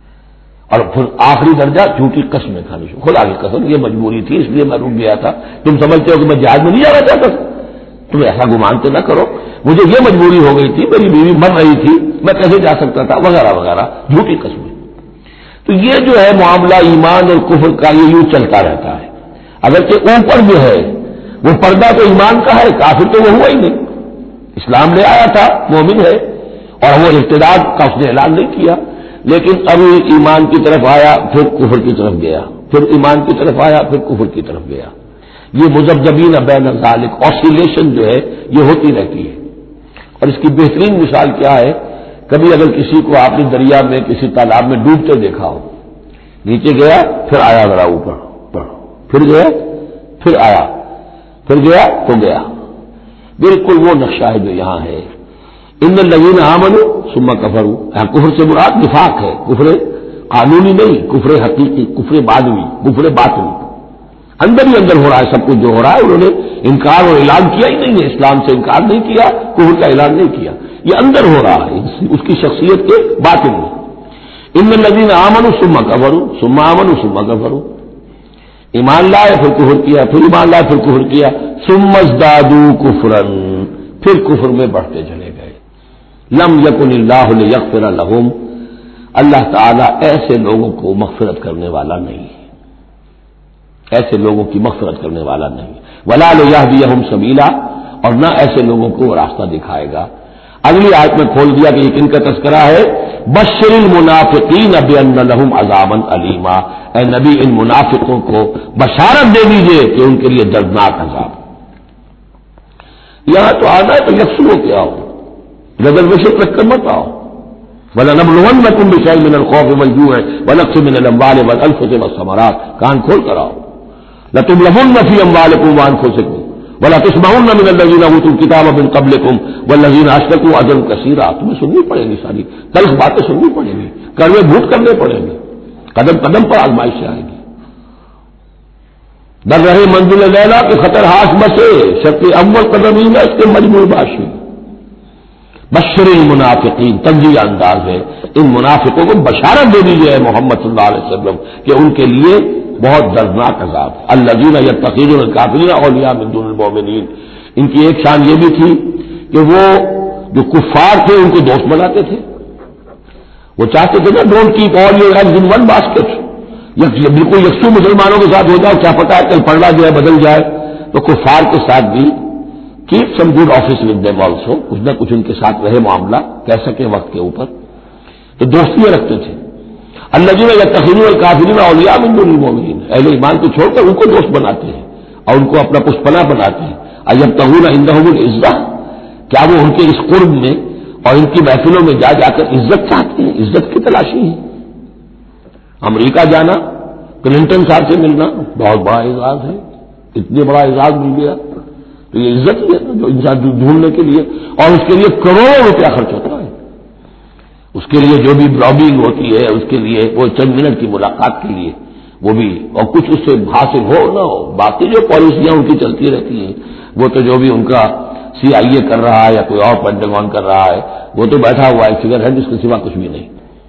اور پھر آخری درجہ جھوٹی قسمیں کھانی شروع۔ خدا کی قسم یہ مجبوری تھی، اس لیے میں رک گیا تھا، تم سمجھتے ہو کہ میں جہاد میں نہیں جانا چاہتا تھا، تم ایسا گمان تو نہ کرو، مجھے یہ مجبوری ہو گئی تھی، میری بیوی مر رہی تھی، میں کیسے جا سکتا تھا، وغیرہ وغیرہ، جھوٹی قسمیں۔ تو یہ جو ہے معاملہ ایمان اور کفر کا، یہ یوں چلتا رہتا ہے۔ اگرچہ اوپر جو ہے وہ پردہ تو ایمان کا ہے، کافر تو وہ ہوا ہی نہیں، اسلام لے آیا تھا، مومن ہے، اور وہ ارتداد کا اس نے اعلان نہیں کیا، لیکن اب ایمان کی طرف آیا، پھر کفر کی طرف گیا، پھر ایمان کی طرف آیا، پھر کفر کی طرف گیا۔ یہ مذبذبین بین ذالک، آسیلیشن جو ہے یہ ہوتی رہتی ہے۔ اور اس کی بہترین مثال کیا ہے، کبھی اگر کسی کو آپ نے دریا میں، کسی تالاب میں ڈوبتے دیکھا ہو، نیچے گیا پھر آیا ذرا اوپر، پھر گیا پھر آیا، پھر گیا تو گیا، بالکل وہ نقشہ ہے جو یہاں ہے۔ ان الذین آمنوا ثم کفروا، یہاں کفر سے مراد نفاق ہے، کفر قانونی نہیں، کفر حقیقی، کفر بعدوی، کفر باطنی، اندر ہی اندر ہو رہا ہے سب کچھ جو ہو رہا ہے۔ انہوں نے انکار اور اعلان کیا ہی نہیں ہے، اسلام سے انکار نہیں کیا، کفر کا اعلان نہیں کیا، یہ اندر ہو رہا ہے اس کی شخصیت کے باطن میں۔ ان الذین آمنوا ثم کفروا ثم آمنوا ثم کفروا، ایمان لائے پھر کفر کیا، پھر ایمان لائے پھر کفر کیا، ثم ازدادوا کفرا، پھر کفر میں بڑھتے چلے گئے۔ لم یکن اللہ لیغفر لهم، اللہ تعالیٰ ایسے لوگوں کو مغفرت کرنے والا نہیں ہے، ایسے لوگوں کی مغفرت کرنے والا نہیں، ولا لیہدیہم سبیلا، اور نہ ایسے لوگوں کو راستہ دکھائے گا۔ اگلی آیت میں کھول دیا کہ یہ کن کا تذکرہ ہے، بشر المنافقین بان لهم عذابا الیما، اے نبی ان منافقوں کو بشارت دے دیجئے کہ ان کے لیے دردناک عذاب۔ یہاں تو آنا ہے تو یکسو ہو کے آؤ، ریزرویشن رکھ کر مت آؤ۔ وَلَنَبْلُوَنَّكُمْ بِشَيْءٍ مِّنَ الْخَوْفِ وَالْجُوعِ وَنَقْصٍ مِّنَ الْأَمْوَالِ وَالْأَنفُسِ وَالثَّمَرَاتِ، کان کھول کر آؤ۔ لَتُبْلَوُنَّ فِي أَمْوَالِكُمْ وَأَنفُسِكُمْ وَلَتُسْمَعُنَّ مِنَ الَّذِينَ أُوتُوا الْكِتَابَ مِن قَبْلِكُمْ وَالَّذِينَ أَشْرَكُوا أَجْرًا كَثِيرًا، تمہیں سننی پڑیں گی، ساری تلخ باتیں سننی پڑیں گی، کڑوے جھوٹ کرنے پڑیں گے، قدم قدم پر آزمائشیں آئیں گی۔ در رہے منزل لیلا کے خطر ہاش بسے، شرط اول قدم ہی نہ اس کے مجموع باشی۔ بشر المنافقین، تنزیہ انداز ہے، ان منافقوں کو بشارت دے دیجیے محمد صلی اللہ علیہ وسلم کہ ان کے لیے بہت دردناک عذاب۔ الذین یتخذون الکافرین اولیاء من دون المؤمنین، ان کی ایک شان یہ بھی تھی کہ وہ جو کفار تھے ان کو دوست بناتے تھے، وہ چاہتے تھے نا don't keep all your eggs in one basket, بالکل یکسو مسلمانوں کے ساتھ ہو جاؤ، کیا پتا ہے کل پڑھنا جو ہے بدل جائے، تو کفار کے ساتھ بھی keep some good offices with them also, کچھ نہ کچھ ان کے ساتھ رہے معاملہ، کہہ سکے وقت کے اوپر، تو دوستیاں رکھتے تھے۔ الذین یتخذون الکافرین اولیاء من دون المؤمنین، اہل ایمان کو چھوڑ کر ان کو دوست بناتے ہیں اور ان کو اپنا پشپنا بناتے ہیں۔ ایبتغون عندهم العزہ، کیا وہ ان کے اس قرب میں اور ان کی محفلوں میں جا جا کر عزت چاہتے ہیں، عزت کی تلاشی ہے۔ امریکہ جانا، کلنٹن صاحب سے ملنا بہت بڑا اعزاز ہے، اتنے بڑا اعزاز مل گیا تو یہ عزت ہی ہے جو انسان ڈھونڈنے کے لیے، اور اس کے لیے کروڑوں روپیہ خرچ ہوتا ہے، اس کے لیے جو بھی لابنگ ہوتی ہے، اس کے لیے وہ چند منٹ کی ملاقات کے لیے وہ بھی، اور کچھ اس سے حاصل ہو نہ ہو، باقی جو پالیسیاں ان کی چلتی رہتی ہیں وہ تو جو بھی ان کا CIA کر رہا ہے یا کوئی اور پینٹاگون کر رہا ہے، وہ تو بیٹھا ہوا ہے فگر ہے جس کے سوا کچھ بھی نہیں۔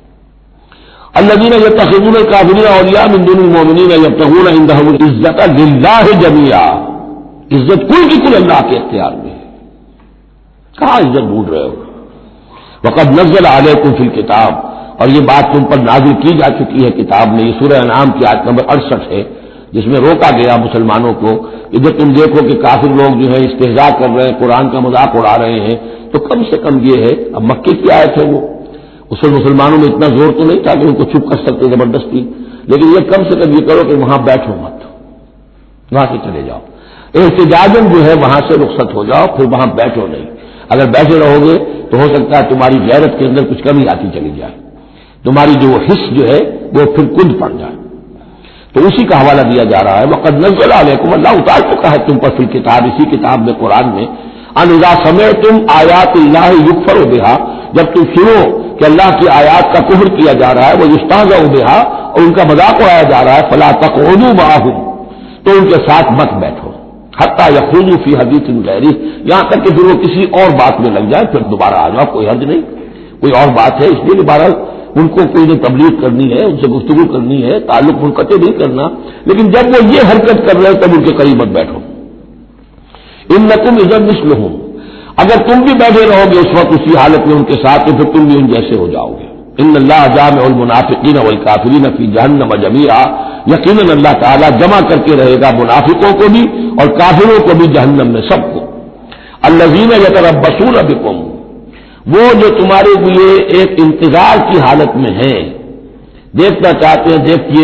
الذین یتخذون الکافرین اولیاء من دون المؤمنین یبتغون عندهم العزۃ للہ جمیعا، عزت کل کی کل اللہ کے اختیار میں ہے، کہاں عزت ڈھونڈ رہے ہو؟ وقد نزل علیکم فی الکتاب، اور یہ بات تم پر نازل کی جا چکی ہے کتاب میں، یہ سورہ انعام کی آیت نمبر 68 ہے، جس میں روکا گیا مسلمانوں کو کہ جب تم دیکھو کہ کافر لوگ جو ہے استہزاء کر رہے ہیں، قرآن کا مذاق اڑا رہے ہیں، تو کم سے کم یہ ہے، اب مکے کی آیت ہے وہ، اس وقت مسلمانوں میں اتنا زور تو نہیں تھا کہ ان کو چپ کر سکتے زبردستی، لیکن یہ کم سے کم یہ کرو کہ وہاں بیٹھو مت، وہاں سے چلے جاؤ، احتجاجاً جو ہے وہاں سے رخصت ہو جاؤ، پھر وہاں بیٹھو نہیں، اگر بیٹھے رہو گے تو ہو سکتا ہے تمہاری غیرت کے اندر کچھ کمی آتی چلی جائے، تمہاری جو حص جو ہے وہ پھر کند پڑ جائے۔ تو اسی کا حوالہ دیا جا رہا ہے، وقد نزل علیکم، اللہ اتار چکا ہے تم پر فی الکتاب، اسی کتاب میں قرآن میں، ان اذا سمعتم آیات اللہ یکفر بہا، جب تم سنو کہ اللہ کی آیات کا کفر کیا جا رہا ہے، وہ یستہزأ بہا، اور ان کا مذاق اڑایا جا رہا ہے، فلا تقعدوا معهم، تو ان کے ساتھ مت بیٹھو، حتی یخوضوا فی حدیث غیرہ، یہاں تک کہ پھر وہ کسی اور بات میں لگ جائے، پھر دوبارہ آ جاؤ، کوئی حرج نہیں، کوئی اور بات ہے اس لیے دوبارہ ان کو کوئی نے تبلیغ کرنی ہے، ان سے گفتگو کرنی ہے، تعلق منقطع نہیں کرنا، لیکن جب وہ یہ حرکت کر رہے ہیں تب ان کے قریب مت بیٹھو۔ انکم اذا مثلہم، اگر تم بھی بیٹھے رہو گے اس وقت اسی حالت میں ان کے ساتھ، تو پھر تم بھی ان جیسے ہو جاؤ گے۔ ان اللہ جامع المنافقین والکافرین فی جہنم جمیعا، یقیناً اللہ تعالیٰ جمع کر کے رہے گا منافقوں کو بھی اور کافروں کو بھی جہنم میں، سب کو۔ الذین یتربصون بکم، وہ جو تمہارے لیے ایک انتظار کی حالت میں ہیں، دیکھنا چاہتے ہیں، دیکھیے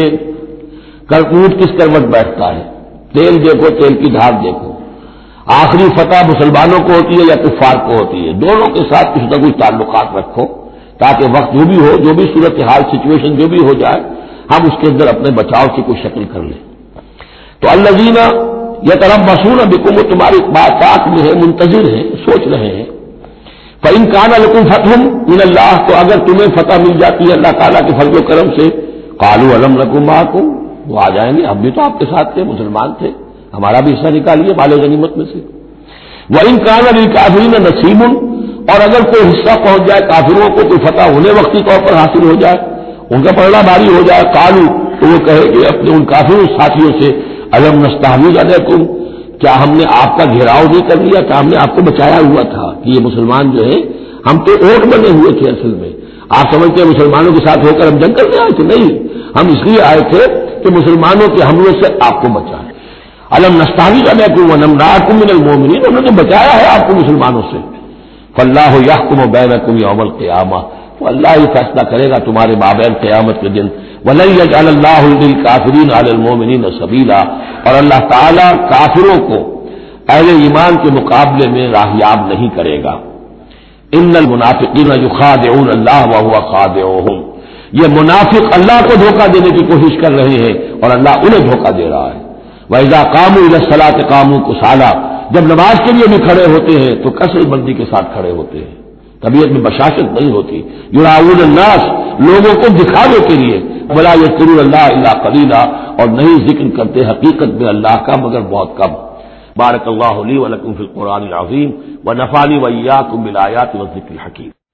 اونٹ کس کروٹ بیٹھتا ہے، تیل دیکھو، تیل کی دھار دیکھو، آخری فتح مسلمانوں کو ہوتی ہے یا کفار کو ہوتی ہے، دونوں کے ساتھ کچھ نہ کچھ تعلقات رکھو تاکہ وقت جو بھی ہو، جو بھی صورتحال سچویشن جو بھی ہو جائے، ہم اس کے اندر اپنے بچاؤ کی کوئی شکل کر لیں۔ تو الذین یتربصون بکم، وہ تمہاری بات میں ہے، منتظر ہیں، سوچ رہے ہیں۔ فَإِن كَانَ لَكُمْ فَتْحٌ مِّنَ اللَّهِ، تو اگر تمہیں فتح مل جاتی ہے اللہ تعالیٰ کے فضل و کرم سے، قَالُوا أَلَمْ نَكُن مَّعَكُمْ، وہ آ جائیں گے، ہم بھی تو آپ کے ساتھ تھے، مسلمان تھے، ہمارا بھی حصہ نکالیے مال غنیمت میں سے۔ وَإِن كَانَ لِلْكَافِرِينَ نَصِيبٌ، اور اگر کوئی حصہ پہنچ جائے کافروں کو، کوئی فتح ہونے وقتی طور پر حاصل ہو جائے، ان کا پلڑا بھاری ہو جائے، قالوا، تو وہ کہے کہ اپنے ان کافروں ساتھیوں سے، أَلَمْ نَسْتَحْوِذْ عَلَيْكُمْ، کیا ہم نے آپ کا گھیراؤ نہیں کر لیا، کیا ہم نے آپ کو بچایا ہوا تھا کہ یہ مسلمان جو ہے، ہم تو اوٹ بنے ہوئے تھے اصل میں، آپ سمجھتے ہیں مسلمانوں کے ساتھ ہو کر ہم جنگ کرنے آئے تھے، نہیں، ہم اس لیے آئے تھے کہ مسلمانوں کے حملوں سے آپ کو بچائیں۔ أَلَمْ نَسْتَحْوِذْ عَلَيْكُمْ وَنَمْنَعْكُمْ مِنَ الْمُؤْمِنِينَ، انہوں نے بچایا ہے آپ کو مسلمانوں سے۔ فَاللَّهُ يَحْكُمُ بَيْنَكُمْ يَوْمَ الْقِيَامَةِ، تو اللہ ہی فیصلہ کرے گا تمہارے مابین قیامت کے دن۔ وَلَن يَجْعَلَ اللَّهُ لِلْكَافِرِينَ عَلَى الْمُؤْمِنِينَ سَبِيلًا، اور اللہ تعالیٰ کافروں کو اہل ایمان کے مقابلے میں راہیاب نہیں کرے گا۔ ان المنافقین یخادعون اللہ وهو خادعهم، یہ منافق اللہ کو دھوکہ دینے کی کوشش کر رہے ہیں اور اللہ انہیں دھوکہ دے رہا ہے۔ وَإِذَا قَامُوا إِلَى الصَّلَاةِ قَامُوا كُسَالَىٰ، جب نماز کے لیے بھی کھڑے ہوتے ہیں تو کثر بندی کے ساتھ کھڑے ہوتے ہیں، طبیعت میں بشاشت نہیں ہوتی۔ یراؤون الناس، لوگوں کو دکھاوے کے لیے، وَلَا يَذْكُرُونَ اللَّهَ إِلَّا قَلِيلًا، اور نہیں ذکر کرتے حقیقت میں اللہ کا مگر بہت کم۔ بارک اللہ لی ولکم فی القرآن العظیم ونفعنی وإیاکم بالآیات والذکر الحکیم۔